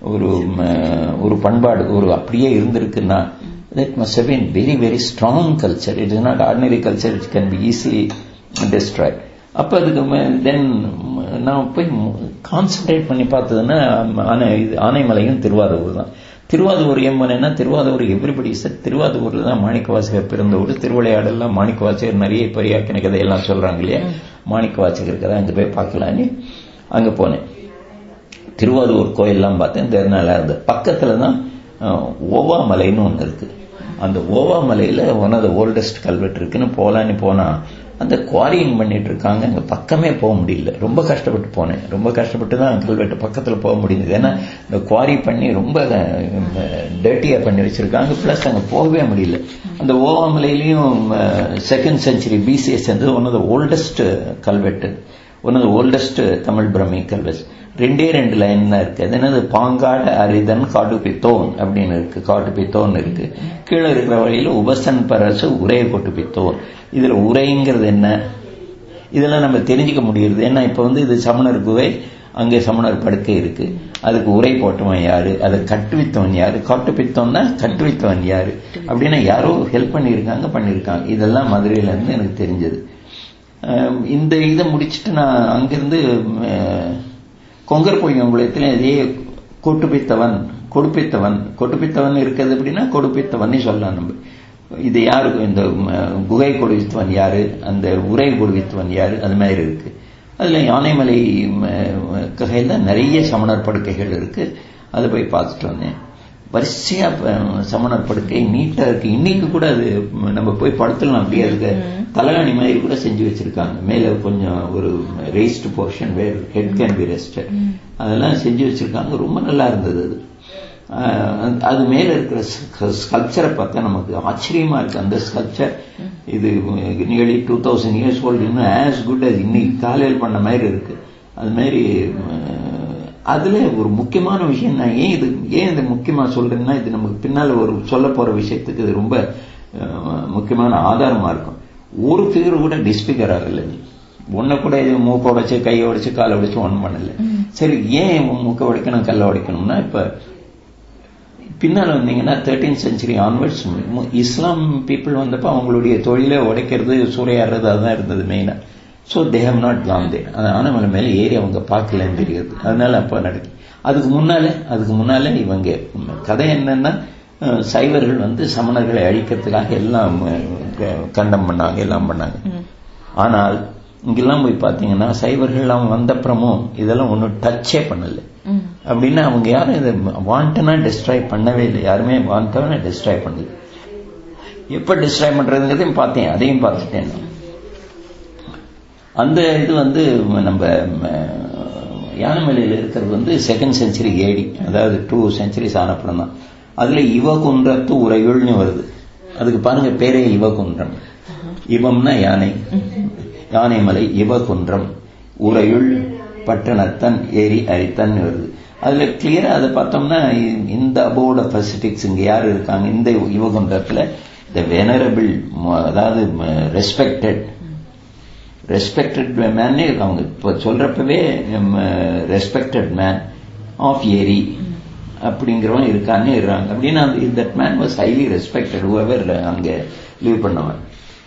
ஒரு பண்பாடு ஒரு அப்படியே இருந்திருக்குன்னா, that must have been very very strong culture. It is not ordinary culture which can be easily destroyed. அப்ப அதுக்கு தென் நான் போய் கான்சென்ட்ரேட் பண்ணி பார்த்ததுன்னா ஆனைமலையும் திருவாதூர் தான். திருவாதூர் எம்மனா, திருவாதூர் எவ்ரிபடி சார், திருவாதூர்ல தான் மாணிக்கவாசகர் பிறந்த ஊர். திருவிளையாடெல்லாம் மாணிக்கவாசகர் நிறைய பெரியாக்கின கதையெல்லாம் சொல்றாங்க இல்லையா, மாணிக்கவாசகர் கதை. அங்க போய் பார்க்கலான்னு அங்க போனேன். திருவாதூர் கோயிலெல்லாம் பார்த்தேன், நல்லா இருந்தது. பக்கத்துலதான் ஓவாமலைன்னு ஒண்ணு இருக்கு. அந்த ஓவாமலையில ஒன் ஆஃப் த ஓல்டஸ்ட் கல்வெட்டு இருக்குன்னு போலான்னு போனா, அந்த குவாரியிங் பண்ணிட்டு இருக்காங்க. அங்க பக்கமே போக முடியல, ரொம்ப கஷ்டப்பட்டு போனேன். ரொம்ப கஷ்டப்பட்டு தான் கல்வெட்டு பக்கத்துல போக முடியுது. ஏன்னா இந்த குவாரி பண்ணி ரொம்ப டர்ட்டியா பண்ணி வச்சிருக்காங்க. பிளஸ் அங்க போகவே முடியல. அந்த ஓவாமலையிலையும் செகண்ட் செஞ்சுரி பிசிஏ சேர்ந்தது ஒன் ஆஃப் த ஓல்டஸ்ட் கல்வெட்டு, one of the oldest Tamil Brahmi கல்வெட். ரெண்டே ரெண்டு லைன் தான் இருக்கு. அது என்னது, பாங்காட அரிதன் காட்டுப்பித்தோன் அப்படின்னு இருக்கு. காட்டுப்பித்தோன் இருக்கு. கீழே இருக்கிற வழியில உபசன் பரசு உரை கொட்டுப்பித்தோன். இதுல உரைங்கிறது என்ன, இதெல்லாம் நம்ம தெரிஞ்சுக்க முடியுது. ஏன்னா இப்ப வந்து இது சமணர் குகை, அங்கே சமணர் படுக்கை இருக்கு. அதுக்கு உரை போட்டவன் யாரு, அதை கட்டுவித்தவன் யாரு, காட்டுப்பித்தோன்னா கட்டுவித்தவன் யாரு அப்படின்னா யாரோ ஹெல்ப் பண்ணியிருக்காங்க பண்ணியிருக்காங்க. இதெல்லாம் மதுரையில இருந்து எனக்கு தெரிஞ்சது. இந்த இதை முடிச்சுட்டு நான் அங்கிருந்து கொங்கர்புளியங்குளத்துல இதே கொட்டுப்பித்தவன் கொடுப்பித்தவன் கொடுப்பித்தவன் இருக்கிறது அப்படின்னா கொடுப்பித்தவன் சொல்லலாம் நம்ம. இது யாருக்கு, இந்த குகை கொடுவித்தவன் யாரு, அந்த உரை கொடுவித்தவன் யாரு, அது மாதிரி இருக்கு. அதுல யானைமலை ககையில நிறைய சமணர் படுக்கைகள் இருக்கு. அதை போய் பார்த்துட்டு வந்தேன். வரிசையா சமணர் படுக்கை நீட்டா இருக்கு. இன்னைக்கு கூட அது நம்ம போய் படுத்தலாம். அப்படியே இருக்கு. தலகாணி மாதிரி கூட செஞ்சு வச்சிருக்காங்க. மேல கொஞ்சம் ஒரு raised portion where head can be rested, அதெல்லாம் செஞ்சு வச்சிருக்காங்க. ரொம்ப நல்லா இருந்தது அது. அது மேல இருக்கிற ஸ்கல்ப்சரை பார்த்தா நமக்கு ஆச்சரியமா இருக்கு. அந்த ஸ்கல்ப்சர் இது nearly two thousand years old, இன்னும் ஆஸ் குட் அது இன்னைக்கு காலையில் பண்ண மாதிரி இருக்கு. அது மாதிரி அதுல ஒரு முக்கியமான விஷயம் நான் ஏன் இது ஏன் இது முக்கியமா சொல்றேன்னா, இது நமக்கு பின்னால ஒரு சொல்ல போற விஷயத்துக்கு இது ரொம்ப முக்கியமான ஆதாரமா இருக்கும். ஒரு ஃபிகர் கூட டிஸ்பிகர் ஆகல. ஒன்ன கூட இது மூக்க உடைச்சு கையை உடைச்சு காலை உடைச்சு ஒன்னும் பண்ணல. சரி, ஏன் மூக்க உடைக்கணும் கல்ல உடைக்கணும்னா, இப்ப பின்னால வந்தீங்கன்னா thirteen century onwards Islam people வந்தப்ப அவங்களுடைய தொழிலை உடைக்கிறது சூறையாடுறது அதுதான் இருந்தது மெயினா. So they have not gone there. அந்த ஆனைமலை மேல ஏறி அவங்க பார்க்கலன்னு தெரியாது. அதனால அப்ப நடக்கு. அதுக்கு முன்னால அதுக்கு முன்னால இவங்க கதை என்னன்னா, சைவர்கள் வந்து சமணர்களை அழிக்கிறதுக்காக எல்லாம் கண்டம் பண்ணாங்க, எல்லாம் பண்ணாங்க. ஆனால் இங்கெல்லாம் போய் பாத்தீங்கன்னா சைவர்கள் அவங்க வந்தப்புறமும் இதெல்லாம் ஒன்னும் டச்சே பண்ணல. அப்படின்னா அவங்க யாரும் இதை வாண்டனா டிஸ்ட்ராய் பண்ணவே இல்லை. யாருமே வாண்டனா டிஸ்ட்ராய் பண்ணல. எப்ப டிஸ்ட்ராய் பண்றதுங்கிறதையும் பார்த்தேன், அதையும் பார்த்துட்டேன். அந்த இது வந்து நம்ம யானைமலையில் இருக்கிறது வந்து செகண்ட் செஞ்சுரி ஏடி, அதாவது டூ செஞ்சுரிஸ் ஆனப்படம் தான். அதுல இவகுன்றத்து உரையுள்னு வருது. அதுக்கு பாருங்க பேரே இவகுன்றம். இவம்னா யானை, யானைமலை, இவகுன்றம், உரையுள் பட்டணத்தன் ஏரி அரித்தன் வருது. அதுல கிளியரா அதை பார்த்தோம்னா இந்த அபோர்ட் ஆஃப் பசிபிக்ஸ் இங்க யாரு இருக்காங்க இந்த யுவகுன்றத்துல, த வெனரபிள், அதாவது ரெஸ்பெக்டட் ரெஸ்பெக்டட் மேன் அவங்க இப்ப சொல்றப்பவே ரெஸ்பெக்டட் மேன் ஆஃப் ஏரி அப்படிங்கிறவன் இருக்கான்னு இருக்காங்க. அப்படின்னா that man was highly respected whoever அங்க லீவ் பண்ணவன்.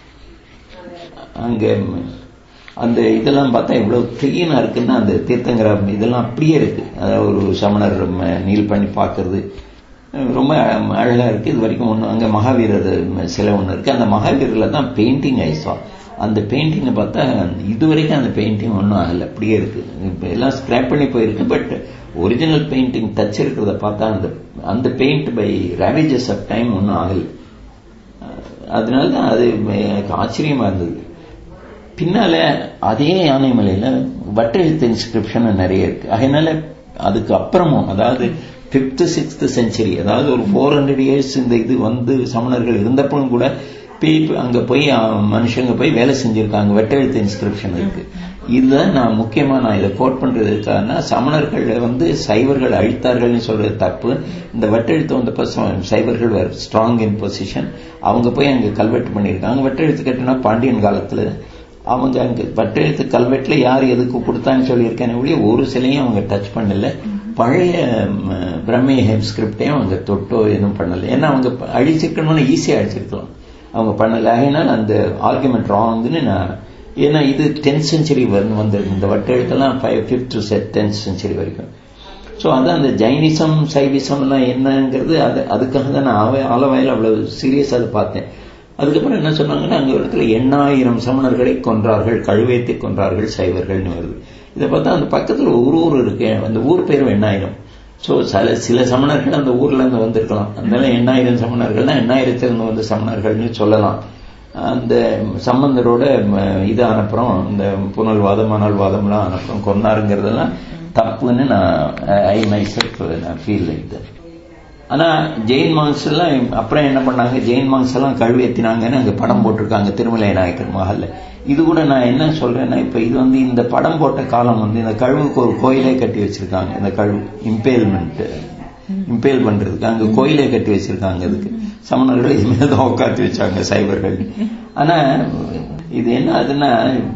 அங்கே அந்த இதெல்லாம் பார்த்தா இவ்வளவு கிளீனா இருக்குன்னா அந்த தீர்த்தங்கர இதெல்லாம் அப்படியே இருக்கு. அதாவது ஒரு சமணர் நீல் பண்ணி பார்க்கறது ரொம்ப அழகா இருக்கு. இது வரைக்கும் ஒன்று அங்கே மகாவீரர் சிலை ஒன்று இருக்கு. அந்த மகாவீரில் தான் பெயிண்டிங் ஐசா. அந்த பெயிண்டிங்கை பார்த்தா இது வரைக்கும் அந்த பெயிண்டிங் ஒன்றும் ஆகலை, அப்படியே இருக்கு. இப்போ எல்லாம் ஸ்கிராப் பண்ணி போயிருக்கு. பட் ஒரிஜினல் பெயிண்டிங் டச் இருக்கிறத பார்த்தா அந்த அந்த paint by ravages of time ஒன்றும் ஆகலை. அதனால தான் அது எனக்கு ஆச்சரியமா இருந்தது. பின்னால அதே யானைமலையில வட்டெழுத்து இன்ஸ்கிரிப்ஷன் நிறைய இருக்கு. அதனால அதுக்கு அப்புறமும் அதாவது பிப்த் சிக்ஸ்த் செஞ்சுரி, அதாவது ஒரு ஃபோர் ஹண்ட்ரட் இயர்ஸ் இந்த இது வந்து சமணர்கள் இருந்தப்பவும் கூட அங்க போய் மனுஷங்க போய் வேலை செஞ்சிருக்காங்க. வெட்டெழுத்து இன்ஸ்கிரிப்ஷன் இருக்கு. இதுதான் நான் முக்கியமா நான் இதை கோட் பண்றதுக்கான சமணர்கள் வந்து சைவர்கள் அழித்தார்கள்னு சொல்றது தப்பு. இந்த வெட்டெழுத்து வந்தப்ப சைவர்கள் ஸ்ட்ராங் இன் பொசிஷன். அவங்க போய் அங்க கல்வெட்டு பண்ணியிருக்காங்க. வெட்டெழுத்து கட்டுனா பாண்டியன் காலத்துல அவங்க அங்க வட்டெழுத்து கல்வெட்டுல யார் எதுக்கு கொடுத்தான்னு சொல்லியிருக்கேன் ஒழிய ஒரு சிலையும் அவங்க டச் பண்ணல. பழைய பிரம்மே ஸ்கிரிப்டையும் அவங்க தொட்டோ எதுவும் பண்ணல. ஏன்னா அவங்க அழிச்சிருக்கணும்னு ஈஸியா அழிச்சிருக்கலாம், அவங்க பண்ணல. அதனால அந்த ஆர்குமெண்ட் ராங்னு நான், ஏன்னா இது டென்த் செஞ்சுரி வந்து இந்த வட்டெழுத்தெல்லாம் ஃபிஃப்த் டென்த் செஞ்சுரி வரைக்கும். ஸோ அதான் அந்த ஜைனிசம் சைவிசம் எல்லாம் என்னங்கிறது அது அதுக்காக தான் நான் ஆலவாயில் அவ்வளவு சீரியஸா அதை பார்த்தேன். அதுக்கப்புறம் என்ன சொன்னாங்கன்னா அங்க இடத்துல எண்ணாயிரம் சமணர்களை கொன்றார்கள், கழுவேத்தி கொன்றார்கள் சைவர்கள்னு வருது. இதை பார்த்தா அந்த பக்கத்துல ஒரு ஊர் இருக்கு, அந்த ஊர் பேரும் எண்ணாயிரம். ஸோ சில சில சமணர்கள் அந்த ஊர்ல இருந்து வந்திருக்கலாம். அதனால எண்ணாயிரம் சமணர்கள்னா எண்ணாயிரத்திலிருந்து வந்து சமணர்கள்னு சொல்லலாம். அந்த சம்பந்தரோட இது அனுப்புறோம், இந்த புனல்வாதம் மணல்வாதம்லாம் அனுப்புறோம், கொன்னாருங்கிறதெல்லாம் தப்புன்னு நான் ஐ மை செல்ஃப் நான் ஃபீல் லைக் தட். ஆனா ஜெயின் மாங்ஸ் எல்லாம் அப்புறம் என்ன பண்ணாங்க, ஜெயின் மாங்ஸ் எல்லாம் கழுவேத்தினாங்கன்னு அங்க படம் போட்டிருக்காங்க திருமலை நாயக்கர் மஹல்ல. இது கூட நான் என்ன சொல்றேன்னா, இப்ப இது வந்து இந்த படம் போட்ட காலம் வந்து இந்த கழுவுக்கு ஒரு கோயிலே கட்டி வச்சிருக்காங்க. இந்த கழுவு இம்பேல்மெண்ட் இம்பேல் பண்றதுக்கு அங்க கோயிலே கட்டி வச்சிருக்காங்க. அதுக்கு சமணர்கள் இதுமாதிரிதான் உட்காந்து வச்சாங்க சைவர்கள். ஆனா இது என்ன ஆகுதுன்னா,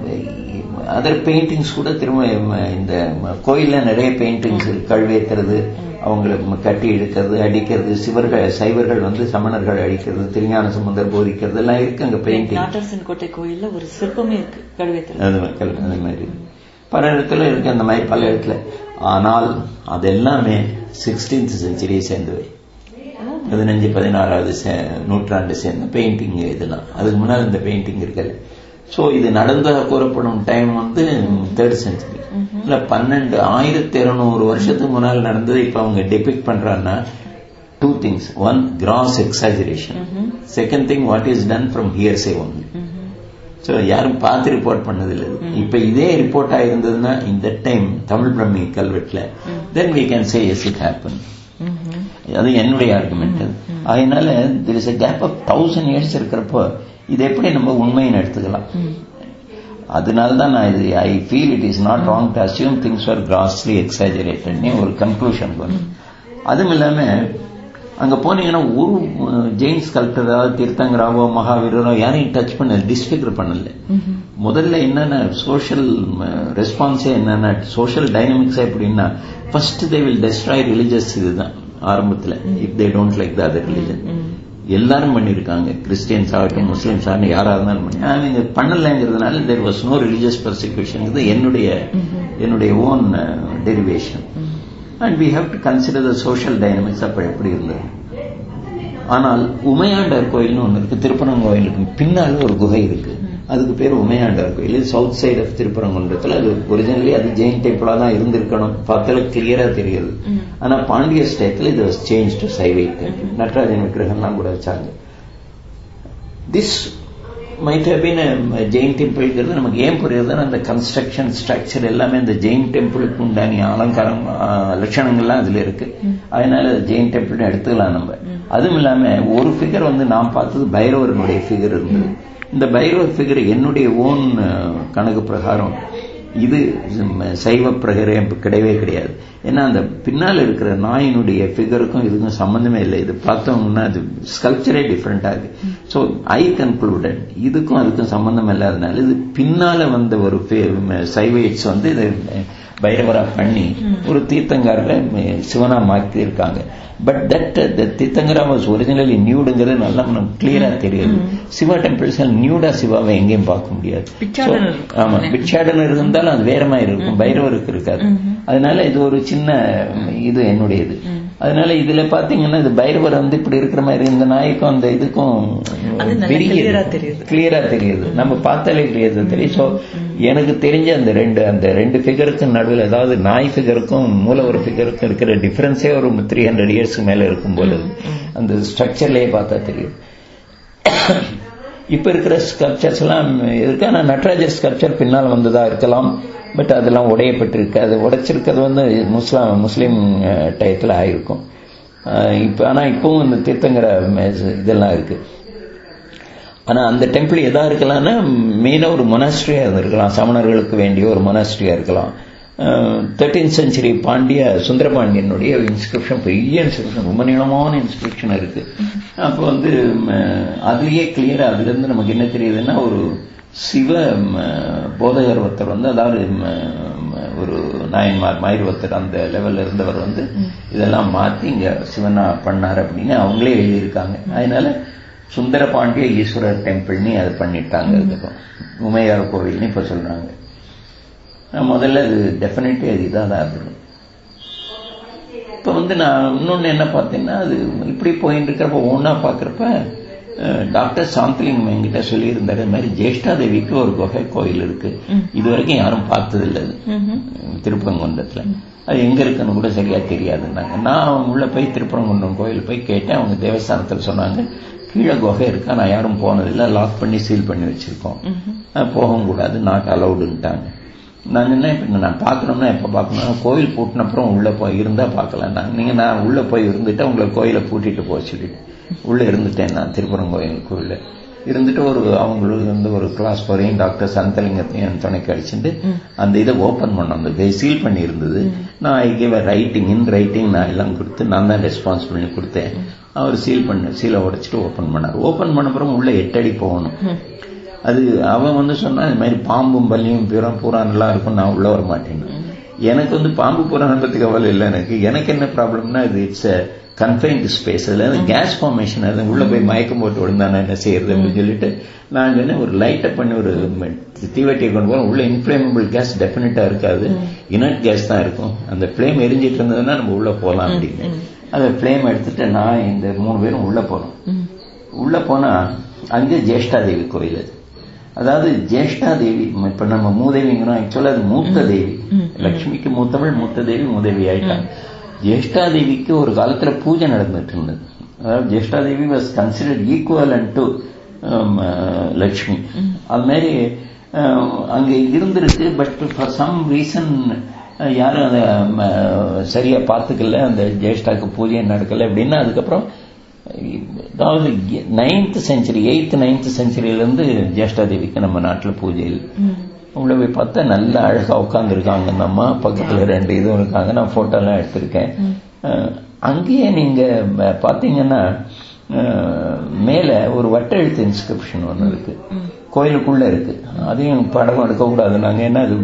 அதர் பெயிண்டிங்ஸ் கூட திரும்ப இந்த கோயில்ல நிறைய பெயிண்டிங்ஸ் கழுவேத்துறது, அவங்களை கட்டி இழுக்கிறது, அடிக்கிறது, சிவர்கள் சைவர்கள் வந்து சமணர்கள் அழிக்கிறது, திருஞான சம்பந்தர் போதிக்கிறது எல்லாம் இருக்கு அங்க பெயிண்டிங். நாட்டரசன் கோட்டை கோயில்ல ஒரு சிற்பமே இருக்கு கழுவேத்துறது. அது மாதிரி பல இடத்துல இருக்கு, அந்த மாதிரி பல இடத்துல. ஆனால் அது எல்லாமே சிக்ஸ்டீன்த் செஞ்சுரியை சேர்ந்தவை, பதினஞ்சு பதினாறாவது நூற்றாண்டு சேர்ந்த பெயிண்டிங் இதெல்லாம். அதுக்கு முன்னால் இந்த பெயிண்டிங் இருக்கல. சோ இது நடந்ததாக கூறப்படும் டைம் வந்து தேர்ட் செஞ்சுரி இல்ல பன்னெண்டு ஆயிரத்தி இருநூறு வருஷத்துக்கு முன்னால் நடந்தது. இப்ப அவங்க டெபிக்ட் பண்றாங்கன்னா two things. One, gross exaggeration. Second thing, what is done from hearsay only. So யாரும் பார்த்து ரிப்போர்ட் பண்ணதில்லை. இப்ப இதே ரிப்போர்ட் ஆயிருந்ததுன்னா இந்த டைம் தமிழ் பிரம்மி கல்வெட்டுல, then we can say yes it happened. அது என்னுடைய ஆர்குமெண்ட். அதனால there is a gap of thousand years இருக்கிறப்போ இது எப்படி நம்ம உண்மையை எடுத்துக்கலாம்? அதனால்தான் நான் இது I feel it is not wrong to assume things are grossly எக்ஸாஜரேட்டட்னு ஒரு கன்க்ளூஷன் வரும். அதுவும் இல்லாம அங்க போனீங்கன்னா ஒரு ஜெயின் ஸ்கல்ப்டர், அதாவது தீர்த்தங்கராவோ மகாவீரரோ யாரையும் டச் பண்ண டிஸ்பிகர் பண்ணல. முதல்ல என்னென்ன சோஷியல் ரெஸ்பான்ஸே என்னென்ன சோஷியல் டைனமிக்ஸ் எப்படின்னா, first they will destroy religious. இதுதான் ஆரம்பத்துல, if they don't like the other religion. எல்லாரும் பண்ணிருக்காங்க, கிறிஸ்டியன்ஸ் ஆகட்டும் முஸ்லிம்ஸ் ஆகட்டும் யாரா இருந்தாலும் பண்ணி. அவங்க பண்ணலங்கிறதுனால there was no religious persecution. இது என்னுடைய என்னுடைய own derivation. And we have to consider the social dynamics அப்ப எப்படி இருந்தது. ஆனால் உமையாண்டார் கோயில்னு ஒன்று இருக்கு, திருப்பரங்கோயிலுக்கு பின்னால ஒரு குகை இருக்கு, அதுக்கு பேர் உமையாண்டார் கோயில். சவுத் சைடு ஆஃப் திருப்பரங்குன்றத்துல. அது ஒரிஜினலி அது ஜெயின் டெம்பிளா தான் இருந்திருக்கணும், பார்த்தால கிளியரா தெரியுது. ஆனா பாண்டிய ஸ்டேட்ல இது was change to Saivite temple. Natarajan விக்கிரகம்லாம் கூட வச்சாங்க. This might have been Jain டெம்பிள்ங்கிறது நமக்கு ஏன் புரியுதுன்னா, அந்த கன்ஸ்ட்ரக்ஷன் ஸ்ட்ரக்சர் எல்லாமே இந்த ஜெயின் டெம்பிளுக்கு உண்டான அலங்காரம் லட்சணங்கள்லாம் அதுல இருக்கு. அதனால ஜெயின் டெம்பிள் எடுத்துக்கலாம் நம்ம. அதுவும் இல்லாம ஒரு ஃபிகர் வந்து நான் பார்த்தது பைரவருடைய ஃபிகர் இருந்தது. இந்த பைரவர் ஃபிகர் என்னுடைய ஓன் கணக்கு பிரகாரம் இது சைவ பிரகரம் கிடையவே கிடையாது. ஏன்னா அந்த பின்னால் இருக்கிற நாயினுடைய ஃபிகருக்கும் இதுக்கும் சம்பந்தமே இல்லை. இது பார்த்தோம்னா அது ஸ்கல்ப்சரே டிஃப்ரெண்டா இருக்கு. ஸோ ஐ கன்க்ளூடட் இதுக்கும் அதுக்கும் சம்பந்தம் இல்லாதனால இது பின்னால வந்த ஒரு சைவைட்ஸ் வந்து இது பைரவரா பண்ணி ஒரு தீர்த்தங்காரில் சிவனா மாற்றி இருக்காங்க. But that Tirthankara was originally நியூடுங்கிறது நல்லா நமக்கு கிளியரா தெரியுது. சிவா டெம்பிள்ஸ் நியூடா சிவாவை எங்கேயும் பார்க்க முடியாது. ஆமா, பிட்சாடனர் இருந்தாலும் அது வேற மாதிரி இருக்கும், பைரவருக்கு இருக்காது. அதனால இது ஒரு சின்ன இது என்னுடையது. அதனால இதுல பாத்தீங்கன்னா இது பைரவர் வந்து இப்படி இருக்கிற மாதிரி இந்த நாய்க்கும் அந்த இதுக்கும் கிளியரா தெரியுது, நம்ம பார்த்தாலே கிளியரா தெரியும். ஸோ எனக்கு தெரிஞ்ச அந்த ரெண்டு அந்த ரெண்டு ஃபிகருக்கும் நடுவில், அதாவது நாய் ஃபிகருக்கும் மூலவர் ஃபிகருக்கும் இருக்கிற டிஃபரன்ஸே ஒரு த்ரீ ஹண்ட்ரட் இயர்ஸ்க்கு மேல இருக்கும் போது அந்த ஸ்ட்ரக்சர்லயே பார்த்தா தெரியும். இப்ப இருக்கிற ஸ்கல்ப்சர்ஸ் எல்லாம் இருக்கு. ஆனா நடராஜர் ஸ்கல்ப்சர் பின்னால் வந்ததா இருக்கலாம், பட் அதெல்லாம் உடையப்பட்டிருக்கு. அது உடைச்சிருக்கிறது வந்து முஸ்லாம் முஸ்லீம் டயத்தில் ஆயிருக்கும். இப்போ ஆனா இப்பவும் இந்த தீர்த்தங்கர இதெல்லாம் இருக்கு. ஆனா அந்த டெம்பிள் எதா இருக்கலாம்னா மெயினா ஒரு மொனாஸ்ட்ரியா இருந்திருக்கலாம், சமணர்களுக்கு வேண்டிய ஒரு மொனாஸ்ட்ரியா இருக்கலாம். தேர்டீன்த் செஞ்சுரி பாண்டிய சுந்தரபாண்டியனுடைய இன்ஸ்கிரிப்ஷன், பெரிய இன்ஸ்கிரிப்ஷன், ரொம்ப நீளமான இன்ஸ்கிரிப்ஷன் இருக்கு. அப்போ வந்து அதுலயே கிளியரா அதுல இருந்து நமக்கு என்ன தெரியுதுன்னா, ஒரு சிவ போதகர் ஒருத்தர் வந்து, அதாவது ஒரு நாயன்மார் மயிர்வத்தர் அந்த லெவல்ல இருந்தவர் வந்து இதெல்லாம் மாத்தி இங்க சிவனா பண்ணார் அப்படின்னு அவங்களே எழுதியிருக்காங்க. அதனால சுந்தர பாண்டிய ஈஸ்வரர் டெம்பிள்னு அதை பண்ணிட்டாங்க. அதுக்கப்புறம் உமையார் கோவில்னு இப்ப சொல்றாங்க. முதல்ல அது டெஃபினெட்லி அது இதாக தான் இருக்கும். இப்ப வந்து நான் இன்னொன்னு என்ன பார்த்தேன்னா, அது இப்படி போயிட்டு இருக்கிறப்ப ஒன்னா பாக்குறப்ப டாக்டர் சாந்தலிங்கம் என்கிட்ட சொல்லியிருந்தாரு, இந்த மாதிரி ஜேஷ்டாதேவிக்கு ஒரு குகை கோயில் இருக்கு, இது வரைக்கும் யாரும் பார்த்தது இல்லை திருப்பரங்குன்றத்துல, அது எங்க இருக்குன்னு கூட சரியா தெரியாதுன்னாங்க. நான் உள்ள போய் திருப்பரங்குன்றம் கோயில் போய் கேட்டேன். அவங்க தேவஸ்தானத்தில் சொன்னாங்க, கீழே குகை இருக்கா, நான் யாரும் போனதில்லை, லாக் பண்ணி சீல் பண்ணி வச்சிருக்கோம், போகவும் கூடாது, நாட் அலௌடுன்ட்டாங்க. நான் என்ன இப்ப நான் பாக்கணும்னா எப்ப பாக்கணும், கோயில் பூட்டினப்புறம் உள்ள போய் இருந்தா பாக்கலாம். நீங்க நான் உள்ள போய் இருந்துட்டு உங்களை கோயிலை பூட்டிட்டு போக சொல்லிட்டு உள்ள இருந்துட்டேன். நான் திருப்பரங்கோயில் கோயில இருந்துட்டு ஒரு அவங்களுக்கு வந்து ஒரு கிளாஸ் போறையும் டாக்டர் சந்தலிங்கத்தையும் துணைக்கு அடிச்சுட்டு அந்த இதை ஓபன் பண்ணோம். அந்த சீல் பண்ணி இருந்தது. நான் I give writing in writing நான் எல்லாம் கொடுத்து நான் தான் ரெஸ்பான்ஸ் பண்ணி கொடுத்தேன். அவர் சீல் பண்ண சீலை உடைச்சிட்டு ஓபன் பண்ணார். ஓபன் பண்ண அப்புறம் உள்ள எட்டடி போகணும். அது அவன் வந்து சொன்னா இது மாதிரி பாம்பும் பல்லியும் பூரா பூரான் எல்லாம் இருக்கும், நான் உள்ள வர மாட்டேன். எனக்கு வந்து பாம்பு புராணம் பத்தி கவலை இல்லை. எனக்கு எனக்கு என்ன ப்ராப்ளம்னா, இது இட்ஸ் அ கன்ஃபைன்டு ஸ்பேஸ். அதுல கேஸ் ஃபார்மேஷன், அது உள்ள போய் மயக்கம் போட்டு விழுந்தானே என்ன செய்யறது அப்படின்னு சொல்லிட்டு நான் சொன்னேன், ஒரு லைட்டை பண்ணி ஒரு தீவட்டியை கொண்டு போறோம். உள்ள இன்ஃபிளேமபிள் கேஸ் டெஃபினட்டா இருக்காது, இனர்ட் கேஸ் தான் இருக்கும். அந்த பிளேம் எரிஞ்சிட்டு இருந்ததுன்னா நம்ம உள்ள போகலாம் அப்படின்னு அந்த பிளேம் எடுத்துட்டு நான் இந்த மூணு பேரும் உள்ள போறோம். உள்ள போனா அங்கே ஜேஷ்டாதேவி கோயில். அது அதாவது ஜேஷ்டாதேவி, இப்ப நம்ம மூதேவிங்கிறோம், ஆக்சுவலா அது மூத்த தேவி. லட்சுமிக்கு மூத்தவள் மூத்த தேவி, மூதேவி ஆயிட்டாங்க. ஜேஷ்டாதேவிக்கு ஒரு காலத்துல பூஜை நடந்துட்டு இருந்தது. அதாவது Jyeshtadevi was considered equivalent to Lakshmi. அது மாதிரி அங்க இருந்திருக்கு. பட் ஃபார் சம் ரீசன் யாரும் அதை சரியா பார்த்துக்கல, அந்த ஜேஷ்டாக்கு பூஜை நடக்கல அப்படின்னா. அதுக்கப்புறம் அதாவது நைன்த் செஞ்சுரி எயித்து நைன்த் செஞ்சுரியிலிருந்து ஜேஷ்டாதேவிக்கு நம்ம நாட்டில் பூஜை இல்லை. உள்ள போய் பார்த்தா நல்ல அழகா உட்கார்ந்து இருக்காங்க அந்த அம்மா. பக்கத்துல ரெண்டு இதுவும் இருக்காங்க. நான் போட்டோ எல்லாம் எடுத்திருக்கேன். அங்கேயே நீங்க பாத்தீங்கன்னா மேல ஒரு வட்ட எழுத்து இன்ஸ்கிரிப்ஷன் ஒண்ணு இருக்கு, கோயிலுக்குள்ள இருக்கு. அதையும் படம் எடுக்கக்கூடாது நாங்க, ஏன்னா அது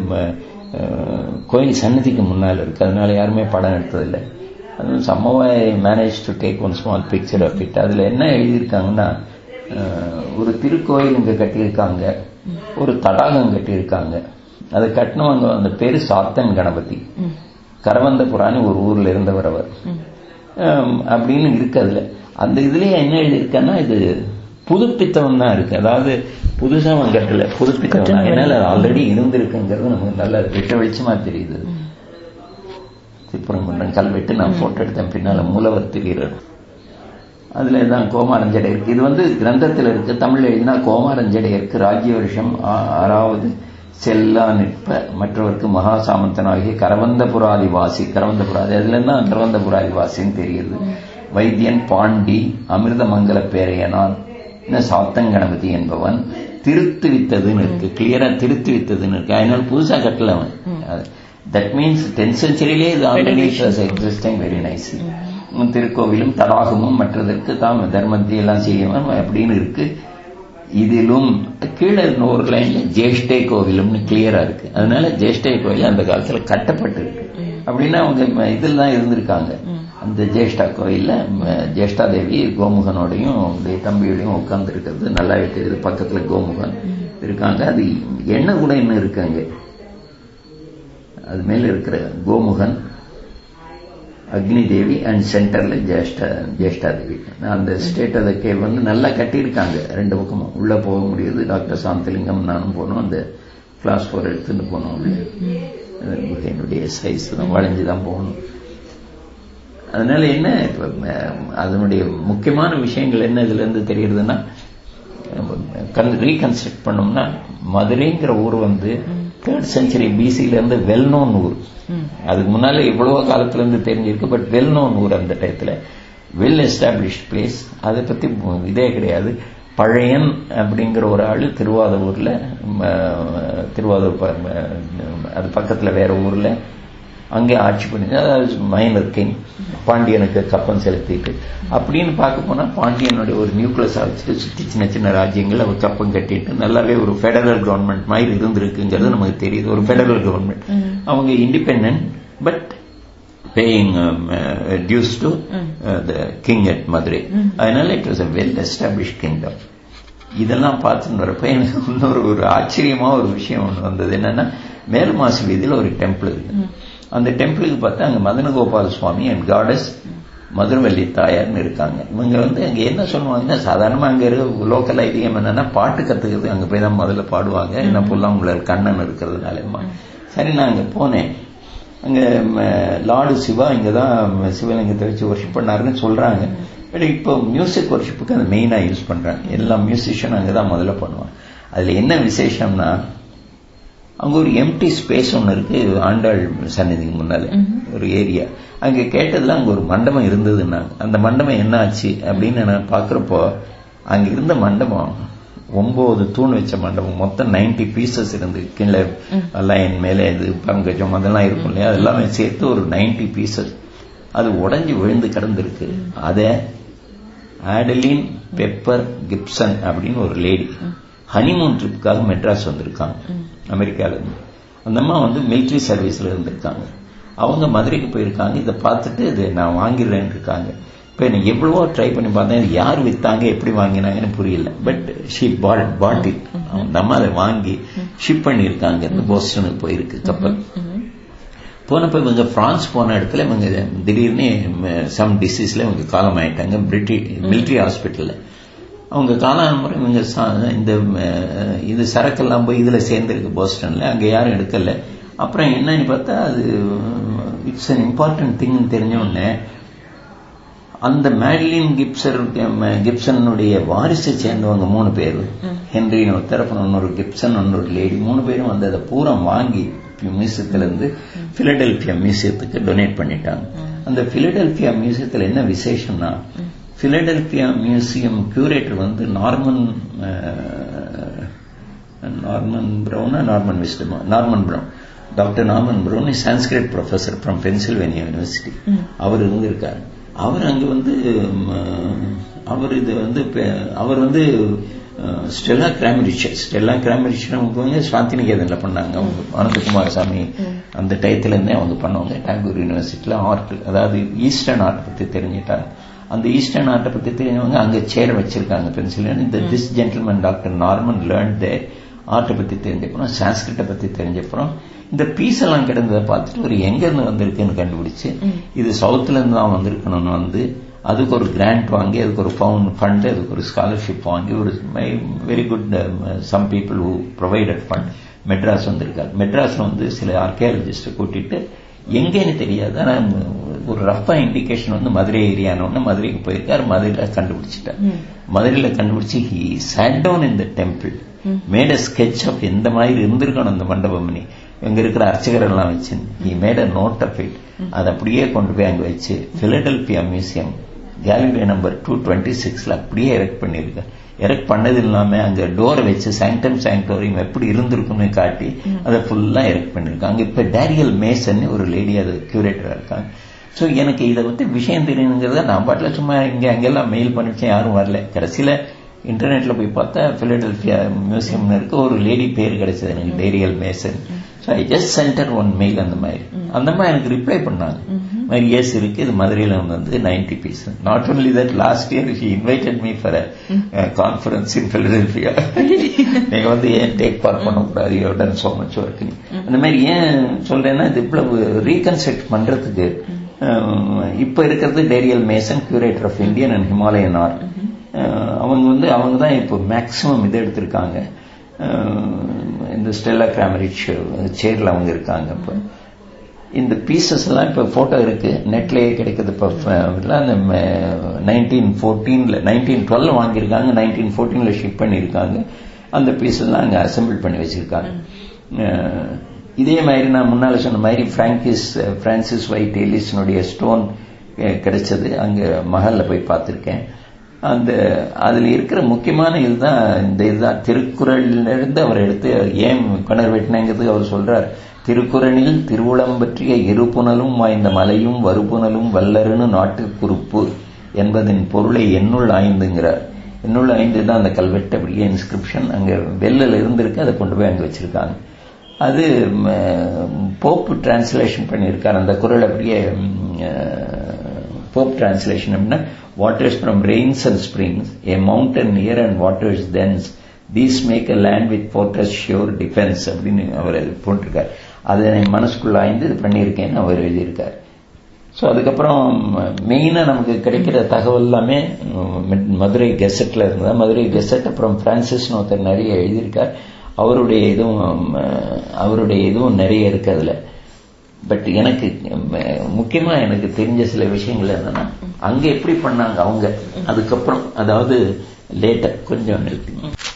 கோயில் சன்னதிக்கு முன்னால் இருக்கு, அதனால யாருமே படம் எடுத்ததில்லை. அது somehow I managed to take one small picture of it. அதுல என்ன எழுதியிருக்காங்கன்னா, ஒரு திருக்கோயில் இங்க கட்டியிருக்காங்க, ஒரு தடாகம் கட்டியிருக்காங்க. அதை கட்டினவங்க அந்த பேரு சாத்தன் கணபதி, கரவந்தபுராணி ஒரு ஊர்ல இருந்தவர் அவர் அப்படின்னு இருக்கு. அதுல அந்த இதுலயே என்ன எழுதியிருக்காங்கன்னா, இது புதுப்பித்தவன் தான் இருக்கு. அதாவது புதுசா அவன் கட்டல, புதுப்பித்தவன். அதனால ஆல்ரெடி இருந்திருக்குங்கிறது நமக்கு நல்ல வெட்ட வெளிச்சமா தெரியுது. திருப்பரங்குன்றம் கல்வெட்டு நான் போட்டோ எடுத்தேன். பின்னால மூலவர் தெரிகிறார். அதுல தான் கோமாரஞ்சடை இருக்கு. இது வந்து கிரந்தத்தில் இருக்கு. தமிழ் எழுதினா கோமாரஞ்சடை இருக்கு. ராஜ்ய வருஷம் ஆறாவது செல்லா நிற்ப மற்றவருக்கு மகா சாமந்தனாகிய கரவந்தபுராதிவாசி. கரவந்தபுராதி அதுல தான் கரவந்தபுராதிவாசின்னு தெரியுது. வைத்தியன் பாண்டி அமிர்தமங்கல பேரையனான் சாத்தங்கணபதி என்பவன் திருத்துவித்ததுன்னு இருக்கு. கிளியரா திருத்துவித்ததுன்னு இருக்கு. அதனால புதுசா கட்டல அவன். தட் மீன்ஸ் டென்த் செஞ்சுரியிலே இது ஆல்ரெடி எக்ஸிஸ்டிங் வெரி நைஸ்லி. திருக்கோவிலும் தடாகமும் மற்றதற்கு தாம் தர்மத்தை எல்லாம் செய்யவும் அப்படின்னு இருக்கு. இதிலும் கீழே ஒரு லைன்ல ஜேஷ்டை கோவிலும்னு கிளியரா இருக்கு. அதனால ஜேஷ்டை கோவில் அந்த காலத்துல கட்டப்பட்டு இருக்கு. அப்படின்னா அவங்க இதில் தான் இருந்திருக்காங்க. அந்த ஜேஷ்டா கோயில்ல ஜேஷ்டா தேவி கோமுகனோடையும் தம்பியோடையும் உட்கார்ந்து இருக்கிறது நல்லாவே தெரியுது. பக்கத்துல கோமுகன் இருக்காங்க. அது எண்ணெய் கூட இன்னும் இருக்காங்க. அது மேல இருக்கிற கோமுகன், அக்னி தேவி அண்ட் சென்டர்ல ஜேஷ்டா ஜேஷ்டா தேவி. அந்த ஸ்டேட் ஆஃப் த கேவ் வந்து நல்லா கட்டியிருக்காங்க. ரெண்டு பக்கமும் உள்ள போக முடியுது. டாக்டர் சாந்தலிங்கம் நானும் போனோம். அந்த கிளாஸ் போர் எடுத்துட்டு போனோம். என்னுடைய சைஸ் தான் வளைஞ்சுதான் போகணும். அதனால என்ன அதனுடைய முக்கியமான விஷயங்கள் என்ன இதுல இருந்து தெரியுதுன்னா, ரீகன்ஸ்ட்ரக்ட் பண்ணோம்னா மதுரைங்கிற ஊர் வந்து தேர்ட் செஞ்சுரி பிசில இருந்து வெல் நோன் ஊர். அதுக்கு முன்னால இவ்வளவு காலத்துல இருந்து தெரிஞ்சிருக்கு. பட் வெல் நோன் ஊர் அந்த டயத்துல, வெல் எஸ்டாப்ளிஷ்ட் பிளேஸ். அதை பத்தி இதே கிடையாது. பழையன் அப்படிங்கிற ஒரு ஆளு திருவாதூர்ல, திருவாதூர் அது பக்கத்துல வேற ஊர்ல அங்கே ஆட்சி பண்ணி, அதாவது மைனர் கிங், பாண்டியனுக்கு கப்பம் செலுத்திட்டு அப்படின்னு பார்க்க போனா பாண்டியனுடைய ஒரு நியூக்ளியஸ் வச்சுட்டு சுத்தி சின்ன சின்ன ராஜ்யங்கள் அவர் கப்பம் கட்டிட்டு நல்லாவே ஒரு பெடரல் கவர்மெண்ட் மாதிரி இருந்திருக்குங்கிறது நமக்கு தெரியுது. ஒரு பெடரல் கவர்மெண்ட். அவங்க independent but paying dues to the king at Madurai. அதனால it was a well established kingdom. இதெல்லாம் பார்த்துட்டு வரப்ப எனக்கு இன்னொரு ஒரு ஆச்சரியமா ஒரு விஷயம் ஒன்று வந்தது. என்னன்னா, மேல்மாசி வீதியில் ஒரு டெம்பிள் இருக்கு. அந்த டெம்பிளுக்கு பார்த்தா அங்க மதனகோபால சுவாமி அண்ட் காடஸ் மதுரவல்லி தாயார்னு இருக்காங்க. இவங்க வந்து அங்க என்ன சொல்லுவாங்கன்னா, சாதாரணமா அங்க இருக்க லோக்கல் ஐதியம் என்னன்னா, பாட்டு கத்துக்கிறது அங்க போய் தான் முதல்ல பாடுவாங்க. என்ன புல்லாங்குழல் கண்ணன் இருக்கிறதுனால. சரி, நான் அங்க போனேன். அங்க லார்டு சிவா இங்கதான் சிவலிங்கத்தை வச்சு ஒர்ஷிப் பண்ணாருன்னு சொல்றாங்க. பட் இப்போ மியூசிக் ஒர்ஷிப்புக்கு அதை மெயினா யூஸ் பண்றாங்க. எல்லா மியூசிஷியனும் அங்கதான் முதல்ல பண்ணுவாங்க. அதுல என்ன விசேஷம்னா, அங்க ஒரு எம்டி ஸ்பேஸ் ஒன்னு இருக்கு ஆண்டாள் சன்னதிக்கு முன்னால ஒரு ஏரியா. அங்க கேட்டதுல அங்க ஒரு மண்டபம் இருந்ததுன்னாங்க. அந்த மண்டபம் என்ன ஆச்சு அப்படின்னு நான் பாக்குறப்போ, அங்க இருந்த மண்டபம் ஒன்பது தூண் வச்ச மண்டபம். மொத்தம் நைன்டி பீசஸ் இருந்து கீழே எல்லாம் என் மேலே இது பங்கஜம் அதெல்லாம் இருக்கும் இல்லையா, அதெல்லாம் சேர்த்து ஒரு நைன்டி பீசஸ். அது உடஞ்சி விழுந்து கிடந்திருக்கு. அத ஆடலின் பெப்பர் கிப்சன் அப்படின்னு ஒரு லேடி ஹனிமூன் ட்ரிப்புக்காக மெட்ராஸ் வந்திருக்காங்க அமெரிக்கால இருந்து. அந்த அம்மா வந்து மிலிட்ரி சர்வீஸ்ல இருந்திருக்காங்க. அவங்க மதுரைக்கு போயிருக்காங்க. இதை பார்த்துட்டு இது நான் வாங்கிடுறேன்னு இருக்காங்க. இப்ப எனக்கு எவ்வளவோ ட்ரை பண்ணி பார்த்தேன், இது யார் வித்தாங்க எப்படி வாங்கினாங்கன்னு புரியல. But she bought bought it. அந்த அம்மா அதை வாங்கி ஷிப் பண்ணியிருக்காங்க. இந்த போஸ்டனுக்கு போயிருக்கு கப்பல். போனப்ப இவங்க பிரான்ஸ் போன இடத்துல இவங்க திடீர்னு சம் டிசீஸ்ல இவங்க காலம் ஆயிட்டாங்க. பிரிட்டிஷ் மிலிட்ரி ஹாஸ்பிட்டல்ல அவங்க காலான முறை இவங்க இந்த இது சரக்கெல்லாம் போய் இதுல சேர்ந்திருக்கு போஸ்டன்ல. அங்க யாரும் எடுக்கல. அப்புறம் என்னன்னு பார்த்தா, அது இட்ஸ் அன் இம்பார்ட்டன்ட் திங் தெரிஞ்ச உடனே அந்த மேட்லின் கிப்சர் கிப்சனுடைய வாரிசை சேர்ந்தவங்க மூணு பேர், ஹென்ரின்னு ஒருத்தர், அப்புறம் இன்னொரு கிப்சன் இன்னொரு லேடி, மூணு பேரும் வந்து அதை பூரா வாங்கி மியூசியத்துல இருந்து பிலடெல்பியா மியூசியத்துக்கு டொனேட் பண்ணிட்டாங்க. அந்த பிலடெல்பியா மியூசியத்துல என்ன விசேஷம்னா, பிலடெல்பியா மியூசியம் கியூரேட்டர் வந்து நார்மன் நார்மன் ப்ரௌனா நார்மன் விஸ்டமா Norman Brown doctor Norman Brown Sanskrit professor from Pennsylvania university. அவர் இருந்திருக்காரு. அவர் அங்க வந்து அவர் இது வந்து அவர் வந்து ஸ்டெல்லா கிராமரிச் ஸ்டெல்லா கிராமரிச் அவங்க சாந்திநிகேதன்ல பண்ணாங்க. அவங்க அனந்தகுமார சாமி அந்த டயத்துல இருந்தே அவங்க பண்ணுவாங்க. டாகூர் யூனிவர்சிட்டியில ஆர்ட், அதாவது ஈஸ்டர்ன் ஆர்ட் பத்தி தெரிஞ்சுட்டாங்க. அந்த ஈஸ்டர்ன் ஆர்ட்டை பத்தி தெரிஞ்சவங்க அங்க சேர வச்சிருக்காங்க பென்சில்வேனியா. இந்த this gentleman doctor Norman learned there. ஆர்ட்டை பத்தி தெரிஞ்சப்பறம், சான்ஸ்கிரிட்டை பத்தி தெரிஞ்சப்பறம் இந்த பீஸ் எல்லாம் கிடந்ததை பார்த்துட்டு ஒரு எங்க இருந்து வந்திருக்குன்னு கண்டுபிடிச்சு, இது சவுத்துல இருந்து தான் வந்திருக்கணும்னு வந்து அதுக்கு ஒரு கிராண்ட் வாங்கி, அதுக்கு ஒரு பவுண்ட் ஃபண்ட், அதுக்கு ஒரு ஸ்காலர்ஷிப் வாங்கி, ஒரு very good some people who provided fund Madras வந்திருக்காரு. மெட்ராஸ்ல வந்து சில ஆர்கியாலஜிஸ்ட கூட்டிட்டு எங்கன்னு தெரியாது, ஆனா ஒரு ரஃபா இண்டிகேஷன் வந்து மதுரை ஏரியானோன்னு மதுரைக்கு போயிருக்காரு. மதுரையில கண்டுபிடிச்சிட்டார். மதுரையில கண்டுபிடிச்சு he sat down in the temple, made a sketch of எந்த மாதிரி இருந்திருக்கணும் அந்த மண்டபம். எங்க இருக்கிற அர்ச்சகர் எல்லாம் வச்சு he made a note of it. அதை அப்படியே கொண்டு போய் அங்க வச்சு Philadelphia museum gallery number two twenty சிக்ஸ்ல அப்படியே எரெக்ட் பண்ணிருக்காரு. எரெக்ட் பண்ணது இல்லாம அங்க டோரை வச்சு சாங்டம் சாங்டோரியம் எப்படி இருந்திருக்குன்னு காட்டி அதை ஃபுல்லா எரெக்ட் பண்ணிருக்காங்க. இப்ப டேரியல் மேசன் ஒரு லேடி அது கியூரேட்டரா இருக்காங்க. சோ எனக்கு இதை வந்து விஷயம் தெரியணுங்கிறத நான் பாட்டுல சும்மா இங்க அங்கெல்லாம் மெயில் பண்ணிச்சேன், யாரும் வரல. கடைசியில இன்டர்நெட்ல போய் பார்த்தா பிலடெல்பியா மியூசியம் இருக்கு, ஒரு லேடி பேர் கிடைச்சது எனக்கு, Darielle Mason. So I just sent her one mail. அந்த மாதிரி அந்த மாதிரி எனக்கு ரிப்ளை பண்ணாங்க, மாதிரி எஸ் இருக்கு, இது மதுரையில வந்து ninety piece. Not only that, last year he invited me for conference in Philadelphia. நீங்க வந்து ஏன் டேக் பார்ட் பண்ணக்கூடாது, you done so much work. அந்த மாதிரி ஏன் சொல்றேன்னா, இது இவ்வளவு ரீகன்ஸ்ட்ரக்ட் பண்றதுக்கு இப்ப இருக்கிறது Darielle Mason, curator of Indian and Himalayan art. அவங்க வந்து அவங்க தான் இப்போ மேக்சிமம் இதை எடுத்திருக்காங்க. இந்த ஸ்டெல்லா கிராமரிச் சேர்ல அவங்க இருக்காங்க. இப்போ இந்த பீசஸ் எல்லாம் இப்ப போட்டோ இருக்கு, நெட்லயே கிடைக்குது. இப்ப நைன்டீன் போர்டீன்ல நைன்டீன் டுவெல்ல வாங்கியிருக்காங்க, நைன்டீன் போர்டீன்ல ஷிப் பண்ணிருக்காங்க. அந்த பீஸ் எல்லாம் அங்க அசம்பிள் பண்ணி வச்சிருக்காங்க. இதே மாதிரி நான் முன்னால சொன்ன மாதிரி பிராங்கிஸ் பிரான்சிஸ் வைட் எலிசனுடைய ஸ்டோன் கிடைச்சது, அங்க மஹல்ல போய் பார்த்திருக்கேன். அந்த அதுல இருக்கிற முக்கியமான இதுதான் இந்த இதுதான் திருக்குறள்ல இருந்து அவர் எடுத்து ஏன் கிணறு வெட்டினங்கிறது அவர் சொல்றார். திருக்குறளில் திருவுளம் பற்றிய இருப்புணலும் வாய்ந்த மலையும் வருப்புணலும் வல்லருன்னு நாட்டு குறிப்பு என்பதன் பொருளை என்னுள் ஆய்ந்துங்கிறார். என்னுள் ஆய்ந்து தான் அந்த கல்வெட்டு அப்படியே இன்ஸ்கிரிப்ஷன் அங்க வெள்ளல இருந்திருக்கு, அதை கொண்டு போய் அங்க வச்சிருக்காங்க. அது போப் டிரான்ஸ்லேஷன் பண்ணியிருக்காரு அந்த குறள். அப்படியே போப் டிரான்ஸ்லேஷன் அப்படின்னா, waters from rains and springs, a mountain near and waters thence, these make a land with fortress sure defense அப்படின்னு அவர் போட்டிருக்கார். அதை மனசுக்குள்ள ஆய்ந்து இது பண்ணியிருக்கேன்னு அவர் எழுதியிருக்கார். ஸோ அதுக்கப்புறம் மெயினா நமக்கு கிடைக்கிற தகவல் எல்லாமே மதுரை கெசட்ல இருந்ததா. மதுரை கெசட் அப்புறம் பிரான்சிஸ் ஒருத்தர் நிறைய எழுதியிருக்கார். அவருடைய இதுவும் அவருடைய இதுவும் நிறைய இருக்கு அதுல. பட் எனக்கு முக்கியமா எனக்கு தெரிஞ்ச சில விஷயங்கள் என்னன்னா, அங்க எப்படி பண்ணாங்க அவங்க, அதுக்கப்புறம் அதாவது லேட்டா கொஞ்சம் இருக்கு.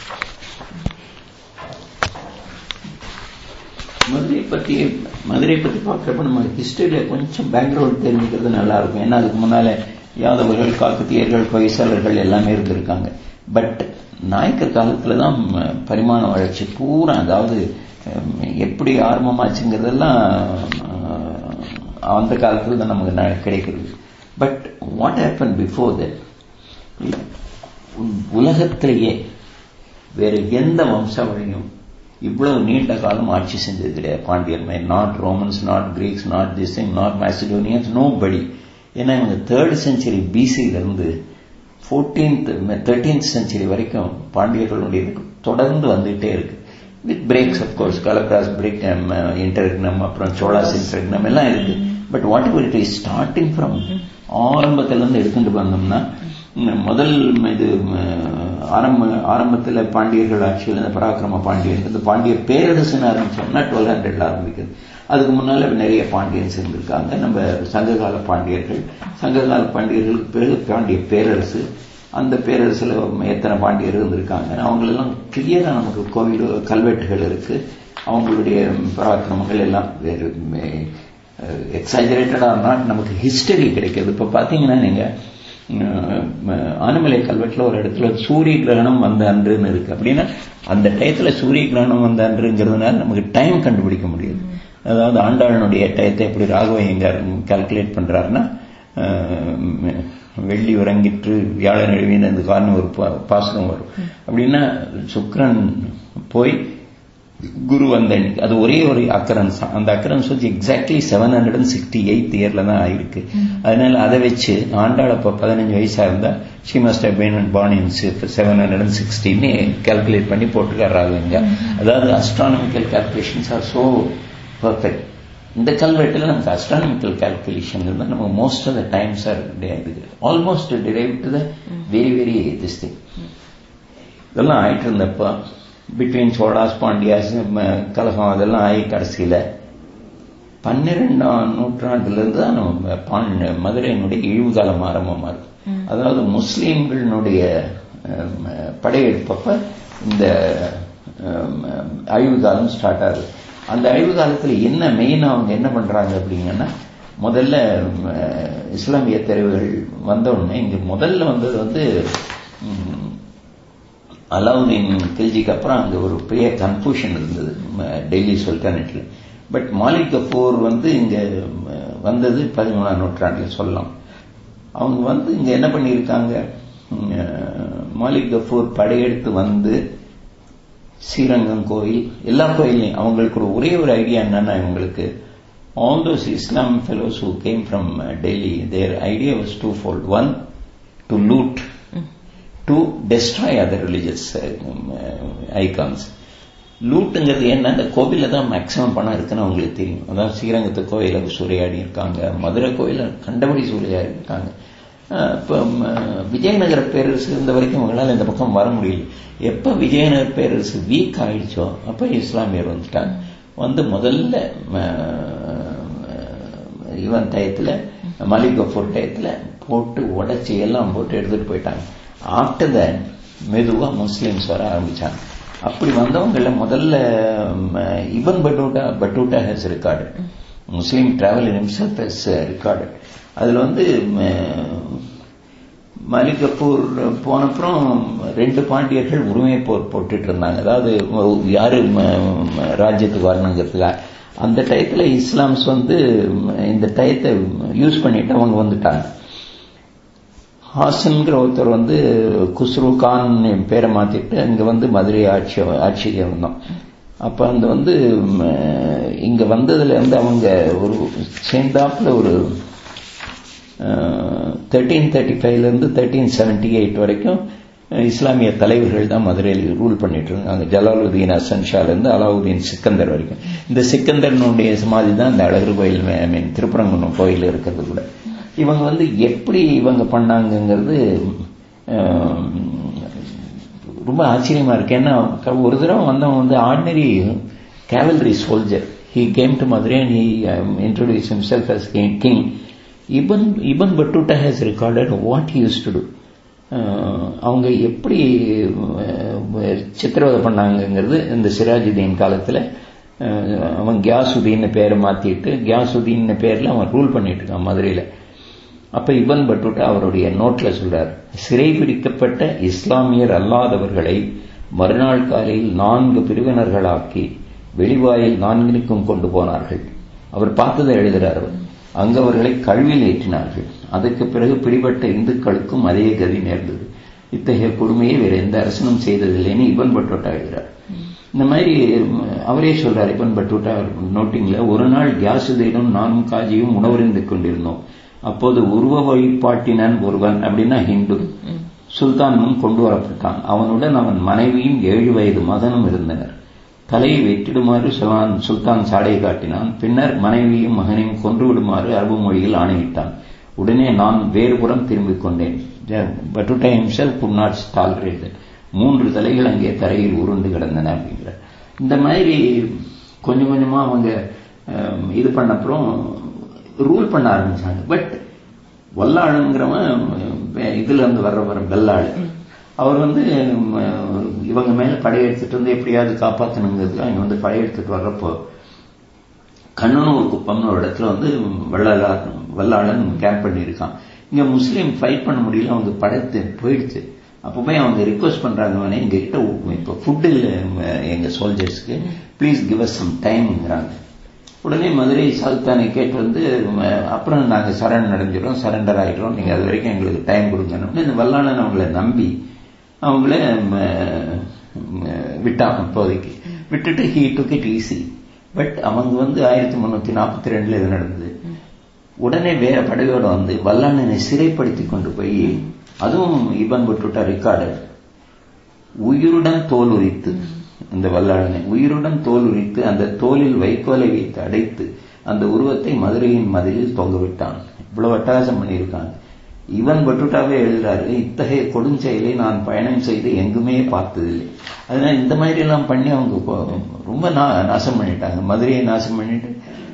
மதுரை பத்தி மதுரை பத்தி பார்க்கறப்ப நம்ம ஹிஸ்டரியில கொஞ்சம் பேக்ரவுண்ட் தெரிஞ்சுக்கிறது நல்லா இருக்கும். ஏன்னா அதுக்கு முன்னால யாதவர்கள், காக்கத்தியர்கள், ஹொய்சாளர்கள் எல்லாமே இருந்திருக்காங்க. பட் நாயக்கர் காலத்துலதான் பரிமாண வளர்ச்சி பூரா, அதாவது எப்படி ஆரம்பமாச்சுங்கிறதெல்லாம் அந்த காலத்துல தான் நமக்கு கிடைக்கிறது. But what happen before that, உலகத்திலேயே வேற எந்த வம்சாவளியும் இவ்வளவு நீண்ட காலம் ஆட்சி செஞ்சது கிடையாது. பாண்டியர், not Romans, not Greeks, not this thing, not Macedonians, nobody. ஏன்னா இவங்க தேர்ட் செஞ்சுரி பிசில இருந்து போர்டீன்த் தேர்டீன்த் செஞ்சுரி வரைக்கும் பாண்டியர்களுடைய தொடர்ந்து வந்துட்டே இருக்கு. With breaks of course, Kalabhras break, interregnum, அப்புறம் சோழாஸ் இன்டர்க்னம் எல்லாம் இருக்கு. But whatever it is, starting from ஆரம்பத்துல இருந்து எடுத்துட்டு வந்தோம்னா, முதல் இது ஆரம்ப ஆரம்பத்துல பாண்டியர்கள் ஆட்சியில் இருந்த பராக்கிரம பாண்டியன், இந்த பாண்டியர் பேரரசுன்னு ஆரம்பிச்சோம்னா டுவெல் ஹண்ட்ரட்ல ஆரம்பிக்குது. அதுக்கு முன்னால நிறைய பாண்டியன்ஸ் இருந்திருக்காங்க. நம்ம சங்ககால பாண்டியர்கள், சங்ககால பாண்டியர்களுக்கு பிறகு பாண்டிய பேரரசு, அந்த பேரரசுல எத்தனை பாண்டியர் இருந்திருக்காங்க அவங்களெல்லாம் கிளியரா நமக்கு கோவில் கல்வெட்டுகள் இருக்கு. அவங்களுடைய பராக்கிரமங்கள் எல்லாம் வேறு எக்ஸாஜரேட்டடா நமக்கு ஹிஸ்டரி கிடைக்கிறது. இப்ப பாத்தீங்கன்னா நீங்க ஆனமலை கல்வெட்டுல ஒரு இடத்துல சூரிய கிரகணம் வந்த அன்றுன்னு இருக்கு. அப்படின்னா அந்த டயத்துல சூரிய கிரகணம் வந்த அன்றுங்கிறதுனால நமக்கு டைம் கண்டுபிடிக்க முடியுது. அதாவது ஆண்டாளனுடைய டயத்தை எப்படி ராகவையங்கார் கால்குலேட் பண்றாருன்னா, வெள்ளி உறங்கிற்று வியாழன் எழுவின்னு அந்த காரணம் ஒரு பாசனம் வரும். அப்படின்னா சுக்கிரன் போய் குரு வந்த அன்னைக்கு அது ஒரே ஒரு அக்கரன்ஸ். அந்த அக்கரன்ஸ் வந்து exactly seven hundred and sixty eight இயர்ல தான் ஆயிருக்கு. அதனால அதை வச்சு ஆண்டாள் அப்ப பதினஞ்சு வயசா இருந்தா she must have been born in seven hundred and சிக்ஸ்டின்னு கால்குலேட் பண்ணி போட்டுக்காரு ராகவேங்க. அதாவது astronomical calculations are so perfect. இந்த கல்வெட்டுல நமக்கு அஸ்ட்ரானமிக்கல் கால்குலேஷன் தான் நமக்கு most of the times are almost drive to the very very this thing. இதெல்லாம் ஆயிட்டு இருந்தப்ப பிட்வீன் சோழாஸ், பாண்டியாஸ், கலகம் அதெல்லாம் ஆகி கடைசியில பன்னிரெண்டாம் நூற்றாண்டுல இருந்து தான் நம்ம மதுரையினுடைய இழிவு காலம் ஆரம்பமா இருக்கு. அதாவது முஸ்லீம்களுடைய படையெடுப்பப்ப இந்த அழிவு காலம் ஸ்டார்ட் ஆகுது. அந்த அழிவு காலத்துல என்ன மெயினா அவங்க என்ன பண்றாங்க அப்படிங்கன்னா, முதல்ல இஸ்லாமிய தெரிவுகள் வந்த உடனே இங்க முதல்ல வந்தது வந்து அலாவுதீன் கில்ஜிக்கு அப்புறம் அங்க ஒரு பெரிய கன்ஃபியூஷன் இருந்தது டெல்லி சுல்தானேட்ல. பட் மாலிக் கஃபூர் வந்து இங்க வந்தது பதிமூணாம் நூற்றாண்டுல சொல்லலாம். அவங்க வந்து இங்க என்ன பண்ணியிருக்காங்க, மாலிக் கஃபூர் படையெடுத்து வந்து ஸ்ரீரங்கம் கோயில் எல்லா கோயிலையும் அவங்களுக்கு ஒரு ஒரே ஒரு ஐடியா என்னன்னா, இவங்களுக்கு all those Islam fellows who came from uh, Delhi, their idea was twofold. One, to loot. Mm. Two, destroy other religious uh, uh, icons. லூட்டுங்கிறது என்ன, அந்த கோவில தான் மேக்சிமம் பணம் இருக்குன்னு அவங்களுக்கு தெரியும். அதாவது ஸ்ரீரங்கத்து கோயில சூறையாடி இருக்காங்க, மதுரை கோயில கண்டபடி சூறையாடி இருக்காங்க. இப்போ விஜயநகர பேரரசு இருந்த வரைக்கும் அவங்களால இந்த பக்கம் வர முடியல. எப்ப விஜயநகர பேரரசு வீக் ஆயிடுச்சோ அப்ப இஸ்லாமியர் வந்துட்டாங்க. வந்து முதல்ல இவன் டயத்துல மாலிக் கஃபூர் டயத்துல போட்டு உடைச்சி எல்லாம் போட்டு எடுத்துட்டு போயிட்டாங்க. ஆஃப்டர் தட் மெதுவா முஸ்லிம்ஸ் வர ஆரம்பிச்சாங்க. அப்படி வந்தவங்கள முதல்ல Ibn Battuta Battuta has recorded, Muslim travel himself has recorded. அதுல வந்து மாலிக் கஃபூர் போனப்புறம் ரெண்டு பாண்டியர்கள் உரிமை போர் போட்டுட்டு இருந்தாங்க. அதாவது யாரு ராஜ்யத்துக்கு வரணுங்கிறதுக்காக. அந்த டயத்துல இஸ்லாம்ஸ் வந்து இந்த டயத்தை யூஸ் பண்ணிட்டு அவங்க வந்துட்டாங்க. ஹாசன்கிற ஒருத்தர் வந்து குஸ்ரு கான் பேரை மாத்திட்டு இங்க வந்து மதுரை ஆட்சி ஆட்சிக்கு வந்தோம். அப்ப அந்த வந்து இங்க வந்ததுல இருந்து அவங்க ஒரு சேர்ந்தாப்புல ஒரு தேர்ட்டீன் தேர்ட்டி ஃபைவ்ல இருந்து தேர்ட்டீன் செவன்டி எயிட் வரைக்கும் இஸ்லாமிய தலைவர்கள் தான் மதுரையில் ரூல் பண்ணிட்டு இருக்காங்க. ஜலாலுதீன் அசன்ஷால இருந்து அலாவுதீன் சிக்கந்தர் வரைக்கும். இந்த சிக்கந்தரனுடைய சமாதி தான் இந்த அழகர் கோயில், ஐ மீன் திருப்பரங்குன்றம் கோயில் இருக்கிறது கூட. இவங்க வந்து எப்படி இவங்க பண்ணாங்கிறது ரொம்ப ஆச்சரியமா இருக்கு. ஏன்னா ஒரு தடவை வந்தவங்க வந்து ordinary cavalry soldier. He came to Madurai and he introduce himself as king. Ibn Ibn Battuta has recorded what he used to do. அவங்க எப்படி சித்திரவதை பண்ணாங்கிறது இந்த சிராஜுதீன் காலத்துல அவன் கியாசுதீன் பேரை மாத்திட்டு கியாசுதீன் பேர்ல அவன் ரூல் பண்ணிட்டு இருக்கான் மதுரையில. அப்ப இபன் பட்டூட்டா அவருடைய நோட்ல சொல்றார், சிறைபிடிக்கப்பட்ட இஸ்லாமியர் அல்லாதவர்களை மறுநாள் காலையில் நான்கு பிரிவினர்களாக்கி வெளிவாயில் நான்கினுக்கும் கொண்டு போனார்கள். அவர் பார்த்ததை எழுதுறார். அங்கு அவர்களை கல்வியில் ஏற்றினார்கள். அதற்கு பிறகு பிடிபட்ட இந்துக்களுக்கும் அதே கதி நேர்ந்தது. இத்தகைய கொடுமையை வேற எந்த அரசனும் செய்ததில்லைன்னு இபன் பட்டூட்டா எழுதுறார். இந்த மாதிரி அவரே சொல்றார் இபன் பட்டூட்டா நோட்டிங்ல, ஒரு நாள் கியாசுதீனும் நானும் காஜியும் உணவறிந்து கொண்டிருந்தோம். அப்போது உருவ வழிபாட்டினன் ஒருவன், அப்படின்னா ஹிந்து, சுல்தானும் கொண்டு வரப்பட்டான். அவனுடன் அவன் மனைவியும் ஏழு வயது மகனும் இருந்தனர். தலையை வெட்டிடுமாறு சுல்தான் சாடை காட்டினான். பின்னர் மனைவியும் மகனையும் கொன்று விடுமாறு அரபு மொழியில் ஆணையிட்டான். உடனே நான் வேறுபுறம் திரும்பிக் கொண்டேன். பட்டூட்டா himself could not tolerate that. மூன்று தலைகள் அங்கே தரையில் உருண்டு கிடந்தன அப்படிங்கிற. இந்த மாதிரி கொஞ்சம் கொஞ்சமா அவங்க இது பண்ணப்புறம் ரூல் பண்ண ஆரம்பிச்சாங்க. பட் வல்லாளுங்கிறவன் இதுல இருந்து வர்ற வர வெள்ளாளு, அவர் வந்து இவங்க மேல படையெடுத்துட்டு வந்து எப்படியாவது காப்பாற்றணுங்கிறதுக்கு இங்க வந்து படையெடுத்துட்டு வர்றப்போ கண்ணனூர் குப்பம்னு ஒரு இடத்துல வந்து வெள்ளாள வெள்ளாளன் கேம்ப் பண்ணியிருக்கான். இங்க முஸ்லீம் ஃபைட் பண்ண முடியல, அவங்க படைத்து போயிடுச்சு. அப்போ போய் அவங்க ரிக்வஸ்ட் பண்றாங்க, எங்க கிட்ட இப்ப ஃபுட் இல்லை எங்க சோல்ஜர்ஸ்க்கு, பிளீஸ் கிவ் அஸ் சம் டைம்ங்கிறாங்க. உடனே மதுரை சுல்தானை கேட்டு வந்து அப்புறம் நாங்க சரண் அடைஞ்சிடறோம், சரண்டர் ஆயிடுறோம், நீங்க அது வரைக்கும் எங்களுக்கு டைம் கொடுங்க. இந்த வல்லாளன் அவங்கள நம்பி அவங்கள விட்டாங்க. இப்போதைக்கு விட்டுட்டு he took it easy. But அவங்க வந்து ஆயிரத்தி முன்னூத்தி நாற்பத்தி ரெண்டுல இது நடந்தது. உடனே வேற படையோட வந்து வல்லாளனை சிறைப்படுத்தி கொண்டு போய், அதுவும் இபன் பட்டூட்டா ரெக்கார்டட், உயிருடன் தோல் உரித்து, அந்த வல்லாளனை உயிருடன் தோல் உரித்து அந்த தோலில் வைக்கோலை வைத்து அடைத்து அந்த உருவத்தை மதுரையின் மதிலில் தொங்க விட்டான். இவ்வளவு அட்டகாசம் பண்ணியிருக்காங்க. இவன் பட்டூட்டாவே எழுதுறாரு, இத்தகைய கொடுஞ்செயலை நான் பயணம் செய்து எங்குமே பார்த்ததில்லை. அதனால இந்த மாதிரி எல்லாம் பண்ணி அவங்க ரொம்ப நாசம் பண்ணிட்டாங்க, மதுரையை நாசம் பண்ணிட்டு.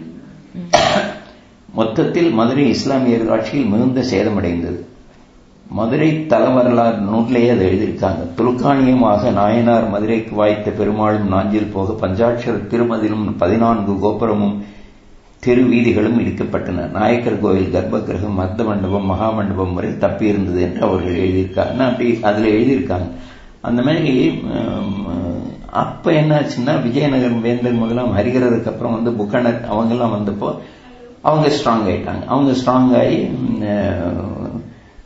மொத்தத்தில் மதுரை இஸ்லாமியர் ஆட்சியில் மிகுந்த சேதமடைந்தது. மதுரை தல வரலாறு நூலிலேயே அதை எழுதியிருக்காங்க. துலுக்காணியமாக நாயனார் மதுரைக்கு வாய்த்த பெருமாளும் நாஞ்சில் போக பஞ்சாட்சர திருமதிலும் பதினான்கு கோபுரமும் தெரு வீதிகளும் இடிக்கப்பட்டன. நாயக்கர் கோயில் கர்ப்ப கிரகம் மத்த மண்டபம் மகா மண்டபம் வரை தப்பி இருந்தது என்று அவர்கள் எழுதியிருக்காங்க. அப்படி அதுல எழுதியிருக்காங்க. அந்த மாதிரி அப்ப என்னாச்சுன்னா விஜயநகரம் வேந்தர் முதலாம் ஹரிகரருக்கு அப்புறம் வந்து புக்கனர் அவங்க எல்லாம் வந்தப்போ அவங்க ஸ்ட்ராங் ஆயிட்டாங்க. அவங்க ஸ்ட்ராங் ஆகி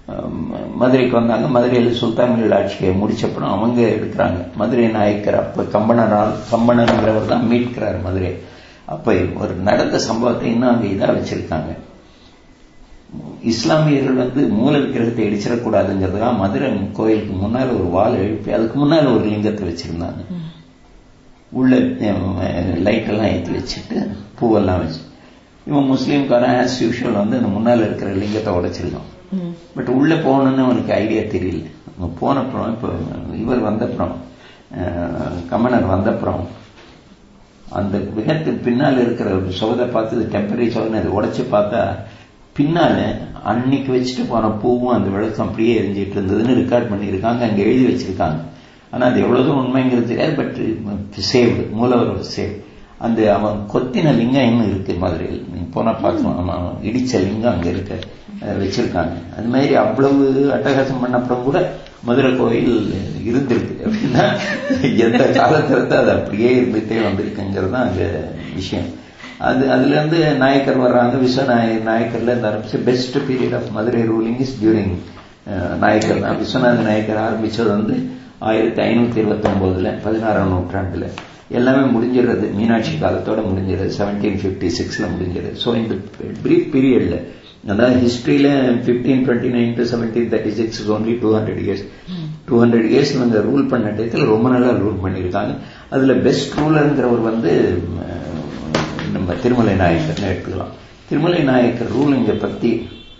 மதுரைக்கு வந்தாங்க. மதுரையில் சுல்தான்கள் ஆட்சியை முடிச்சப்பறம் அவங்க எடுக்கிறாங்க. மதுரை நாயக்கர் அப்ப கம்பனரால் கம்பனங்கிறவர் தான் மீட்கிறார் மதுரை. அப்ப ஒரு நடந்த சம்பவத்தை இன்னும் அங்க இதா வச்சிருக்காங்க. இஸ்லாமியர்கள் வந்து மூல விக்கிரகத்தை இடிச்சிடக்கூடாதுங்கிறதுக்காக மதுரை கோயிலுக்கு முன்னால ஒரு வால் எழுப்பி அதுக்கு முன்னால ஒரு லிங்கத்தை வச்சிருந்தாங்க. உள்ள லைட் எல்லாம் ஏற்றி வச்சுட்டு பூவெல்லாம் வச்சு இவன் முஸ்லீம்காரன் ஆஸ் யூஷுவல் வந்து அந்த முன்னால இருக்கிற லிங்கத்தை உடைச்சிருக்கான். பட் உள்ள போகணும்னு அவனுக்கு ஐடியா தெரியல. போனப்புறம் இப்ப இவர் வந்தப்புறம் கமனர் வந்தப்புறம் அந்த விகத்துக்கு பின்னால் இருக்கிற ஒரு சோதை பார்த்து டெம்பரேச்சர் அதை உடைச்சு பார்த்தா பின்னால அன்னைக்கு வச்சுட்டு போன பூவும் அந்த விளக்கம் அப்படியே எரிஞ்சிட்டு இருந்ததுன்னு ரெக்கார்ட் பண்ணியிருக்காங்க. அங்க எழுதி வச்சிருக்காங்க. ஆனா அது எவ்வளவு உண்மைங்கிறது தெரியாது. பட் சேவ்டு, மூலவர் சேவ். அந்த அவன் கொத்தின லிங்கம் இன்னும் இருக்கு மதுரையில். நீங்க போனா பார்க்கலாம். அவன் இடிச்ச லிங்கம் அங்க இருக்க வச்சிருக்காங்க. அது மாதிரி அவ்வளவு அட்டகாசம் பண்ணப்புறம் கூட மதுரை கோயில் இருந்திருக்கு. அப்படின்னா எந்த காலத்துல அது அப்படியே இருந்துட்டே வந்திருக்குங்கிறது தான் அங்க விஷயம். அது அதுல இருந்து நாயக்கர் வர்றாங்க. விஸ்வநாயகர் நாயக்கர்ல இருந்து ஆரம்பிச்சு best period of Madurai ruling is during Nayakkar தான். விஸ்வநாத நாயக்கர் ஆரம்பிச்சது வந்து ஆயிரத்தி ஐநூத்தி இருபத்தி ஒன்பதுல பதினாறாம் நூற்றாண்டுல எல்லாமே முடிஞ்சிடுறது. மீனாட்சி காலத்தோட முடிஞ்சிடுறது. செவன்டீன் பிப்டி சிக்ஸ்ல முடிஞ்சிடுது. ஸோ இந்த பிரீஃப் பீரியட்ல அதாவது ஹிஸ்டரியில fifteen twenty nine to seventeen thirty six only two hundred years two hundred years இவங்க ரூல் பண்ண டயத்தில் ரொம்ப நல்லா ரூல் பண்ணியிருக்காங்க. அதுல பெஸ்ட் ரூலருங்கிறவர் வந்து நம்ம திருமலை நாயக்கர் எடுத்துக்கலாம். திருமலை நாயக்கர் ரூலிங்க பத்தி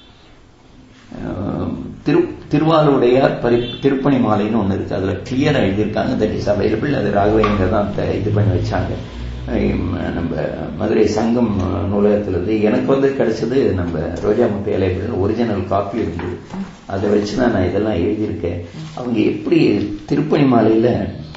திரு திருவாலூடையார் திருப்பணி மாலைன்னு ஒண்ணு இருக்கு. அதுல கிளியரா எழுதியிருக்காங்க. That is available. அது ராகவேங்க தான் இது பண்ணி வச்சாங்க. நம்ம மதுரை சங்கம் நூலகத்திலிருந்து எனக்கு வந்து கிடைச்சது நம்ம ரோஜா முத்து இலைகள் ஒரிஜினல் காப்பி இருந்தது. அதை வச்சுதான் நான் இதெல்லாம் எழுதியிருக்கேன். அவங்க எப்படி திருப்பணி மாலையில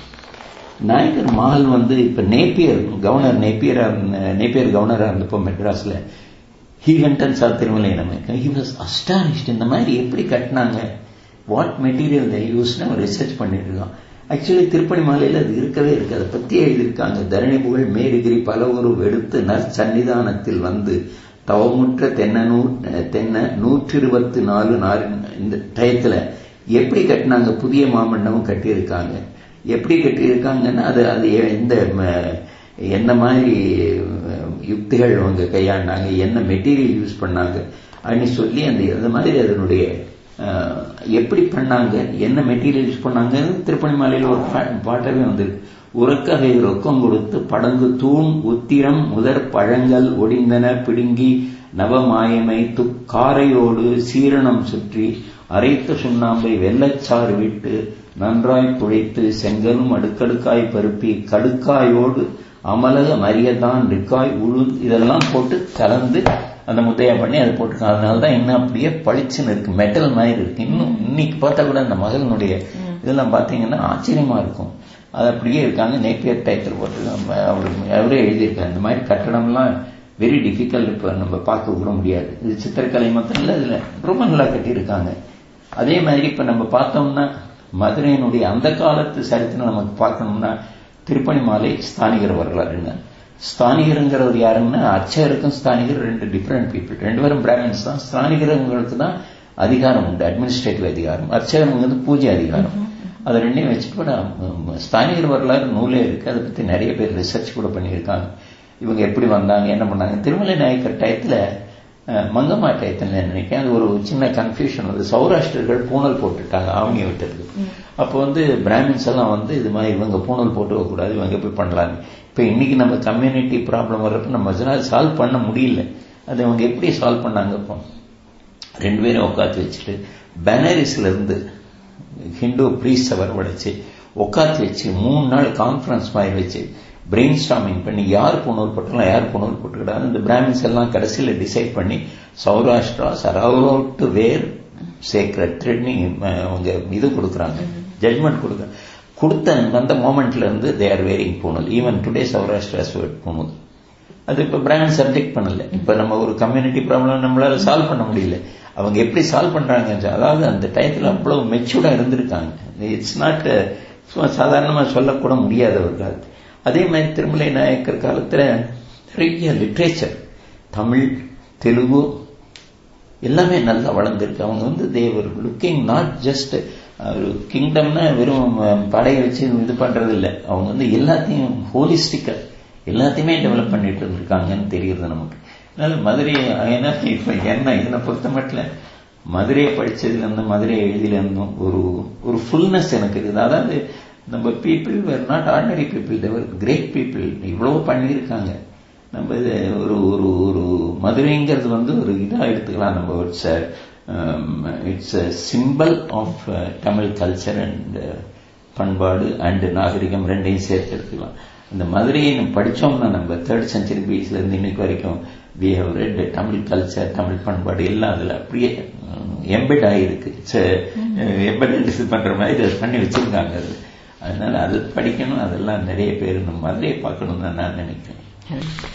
நாயக்கர் மஹல் வந்து இப்ப நேப்பியர் கவர்னர் நேப்பியரா நேப்பியர் கவர்னரா இருந்தப்போ மெட்ராஸ்ல he went and saw Thirumalai Nayakkar. he was astonished. இந்த மாதிரி எப்படி கட்டினாங்க, வாட் மெட்டீரியல் they used னு ரிசர்ச் பண்ணிட்டு இருக்கான். ஆக்சுவலி திருப்பணி மாலையில அது இருக்கவே இருக்கு. அதை பத்தி எழுதியிருக்காங்க. தரணி புகழ் மேருகிரி பல ஒரு வெடுத்து நற்சன்னிதானத்தில் வந்து தவமுற்ற தென்னூ தென்ன நூற்றி இருபத்தி நாலு நாலு இந்த டயத்துல எப்படி கட்டினாங்க. புதிய மாமண்டபம் கட்டியிருக்காங்க. எப்படி கட்டியிருக்காங்கன்னா அது அது எந்த என்ன மாதிரி யுக்திகள் அவங்க கையாண்டாங்க, என்ன மெட்டீரியல் யூஸ் பண்ணாங்க அப்படின்னு சொல்லி அந்த அந்த மாதிரி அதனுடைய எப்படி பண்ணாங்க, என்ன மெட்டீரியல் யூஸ் பண்ணாங்கன்னு திருப்பணி மாலையில் ஒரு பாட்டவே வந்திருக்கு. உறக்ககை ரொக்கம் கொடுத்து படங்கு தூண் உத்திரம் முதற் பழங்கள் ஒடிந்தன பிடுங்கி நவமாயமை துக்காரையோடு சீரணம் சுற்றி அரைத்த சுண்ணாம்பை வெள்ளச்சாறு விட்டு நன்றாய் குழைத்து செங்கலும் அடுக்கடுக்காய் பருப்பி கடுக்காயோடு அமலக மரியதான் ரிக்காய் உழு இதெல்லாம் போட்டு கலந்து அந்த முத்தையா பண்ணி அதை போட்டுருக்காங்க. அதனாலதான் இன்னும் அப்படியே பளிச்சுன்னு இருக்கு, மெட்டல் மாதிரி இருக்கு. இன்னும் இன்னைக்கு பார்த்தா கூட அந்த மகளினுடைய இதெல்லாம் பாத்தீங்கன்னா ஆச்சரியமா இருக்கும். அது அப்படியே இருக்காங்க. நேப்பியர் டைட்டில் போட்டு அவரு அவரே எழுதியிருக்காங்க. இந்த மாதிரி கட்டடம்லாம் வெரி டிஃபிகல்ட். இப்ப நம்ம பார்க்க கூட முடியாது. இது சித்திரக்கலை மட்டும் இல்ல, இதுல ரொம்ப நல்லா கட்டியிருக்காங்க. அதே மாதிரி இப்ப நம்ம பார்த்தோம்னா மதுரையினுடைய அந்த காலத்து சரித்திரம் நமக்கு பார்க்கணும்னா திருப்பணி மாலை ஸ்தானிகர் வரலாறுங்க. ஸ்தானிகருங்கிறவர் யாருன்னா அர்ச்சகருக்கும் ஸ்தானிகர் ரெண்டு டிஃபரெண்ட் பீப்புள். ரெண்டு பேரும் பிராமின்ஸ் தான். ஸ்தானிகர்களுக்கு தான் அதிகாரம் உண்டு, அட்மினிஸ்ட்ரேட்டிவ் அதிகாரம். அர்ச்சகருக்கு வந்து பூஜை அதிகாரம். அதை ரெண்டையும் வச்சுட்டு ஸ்தானிகர் வரலாறு நூலே இருக்கு. அதை பத்தி நிறைய பேர் ரிசர்ச் கூட பண்ணியிருக்காங்க. இவங்க எப்படி வந்தாங்க, என்ன பண்ணாங்க. திருமலை நாயக்கர் டயத்துல மங்கம்மா டயத்துல நினைக்கிறேன் அது ஒரு சின்ன கன்ஃபியூஷன் வந்து சௌராஷ்டிரர்கள் பூனல் போட்டுட்டாங்க ஆவணியை விட்டது. அப்போ வந்து பிராமின்ஸ் எல்லாம் வந்து இது மாதிரி இவங்க பூனல் போட்டு கூடாது, இவங்க போய் பண்ணலாங்க. இப்ப இன்னைக்கு நம்ம கம்யூனிட்டி ப்ராப்ளம் வர்றப்ப நம்ம சால்வ் பண்ண முடியல. அது அவங்க எப்படி சால்வ் பண்ணாங்க. இப்போ ரெண்டு பேரும் உட்காந்து வச்சுட்டு பனாரஸ்ல இருந்து ஹிந்து பிரீஸ்ட வரவழைச்சு உட்காந்து வச்சு மூணு நாள் கான்ஃபரன்ஸ் மாதிரி வச்சு பிரெயின் ஸ்டாமிங் பண்ணி யார் பூணூல் போட்டுக்கலாம் யார் பூணூல் போட்டுக்கிட்டாங்க. இந்த பிராமின்ஸ் எல்லாம் கடைசியில டிசைட் பண்ணி சௌராஷ்டிரா சரௌட் வேர் சேக்ரெட் த்ரெட்னி அவங்க இது கொடுக்குறாங்க, ஜட்மெண்ட் கொடுக்குறாங்க. கொடுத்த அந்த மோமெண்ட்ல இருந்து they are wearing poonool. Even today Sourashtras wear poonool. அது இப்ப பிராமின்ஸ் சப்ஜெக்ட் பண்ணல. இப்ப நம்ம ஒரு கம்யூனிட்டி ப்ராப்ளம் நம்மளால சால்வ் பண்ண முடியல. அவங்க எப்படி சால்வ் பண்றாங்க, அதாவது அந்த டயத்துல அவ்வளவு மெச்சூர்டா இருந்திருக்காங்க. இட்ஸ் நாட் சாதாரணமா சொல்லக்கூட முடியாதவர்கள். அதே மாதிரி திருமலை நாயக்கர் காலத்துல நிறைய லிட்ரேச்சர் தமிழ் தெலுங்கு எல்லாமே நல்லா வளர்ந்துருக்கு. அவங்க வந்து தேவர் லுக்கிங் நாட் ஜஸ்ட் கிங்டம்னா வெறும் படையை வச்சு இது பண்றது இல்லை. அவங்க வந்து எல்லாத்தையும் ஹோலிஸ்டிக்கா எல்லாத்தையுமே டெவலப் பண்ணிட்டு இருந்திருக்காங்கன்னு தெரியுது நமக்கு. அதனால மதுரை ஏன்னா இப்ப என்ன இதனை பொறுத்த மட்டும் மதுரையை படிச்சதுல இருந்தும் மதுரையை எழுதில இருந்தும் ஒரு ஒரு ஃபுல்னஸ் எனக்கு இருக்குது. அதாவது நம்ம people were not ordinary people, they were great people. இவ்வளவு பண்ணியிருக்காங்க. நம்ம ஒரு ஒரு ஒரு மதுரைங்கிறது வந்து ஒரு இதா எடுத்துக்கலாம். நம்ம it's it's simple of Tamil culture and பண்பாடு அண்ட் நாகரிகம் ரெண்டையும் சேர்த்து எடுத்துக்கலாம். அந்த மதுரையை நம்ம படிச்சோம்னா நம்ம தேர்ட் சென்ச்சுரி பீஸ்ல இருந்து இன்னைக்கு வரைக்கும் we have read Tamil culture, Tamil பண்பாடு எல்லாம் அதுல அப்படியே எம்பெட் ஆகிருக்கு. எம்பெட் பண்ற மாதிரி பண்ணி வச்சிருக்காங்க. அது அதனால அது படிக்கணும். அதெல்லாம் நிறைய பேர் நம்ம மதுரையை பார்க்கணும் தான் நான் நினைக்கிறேன்.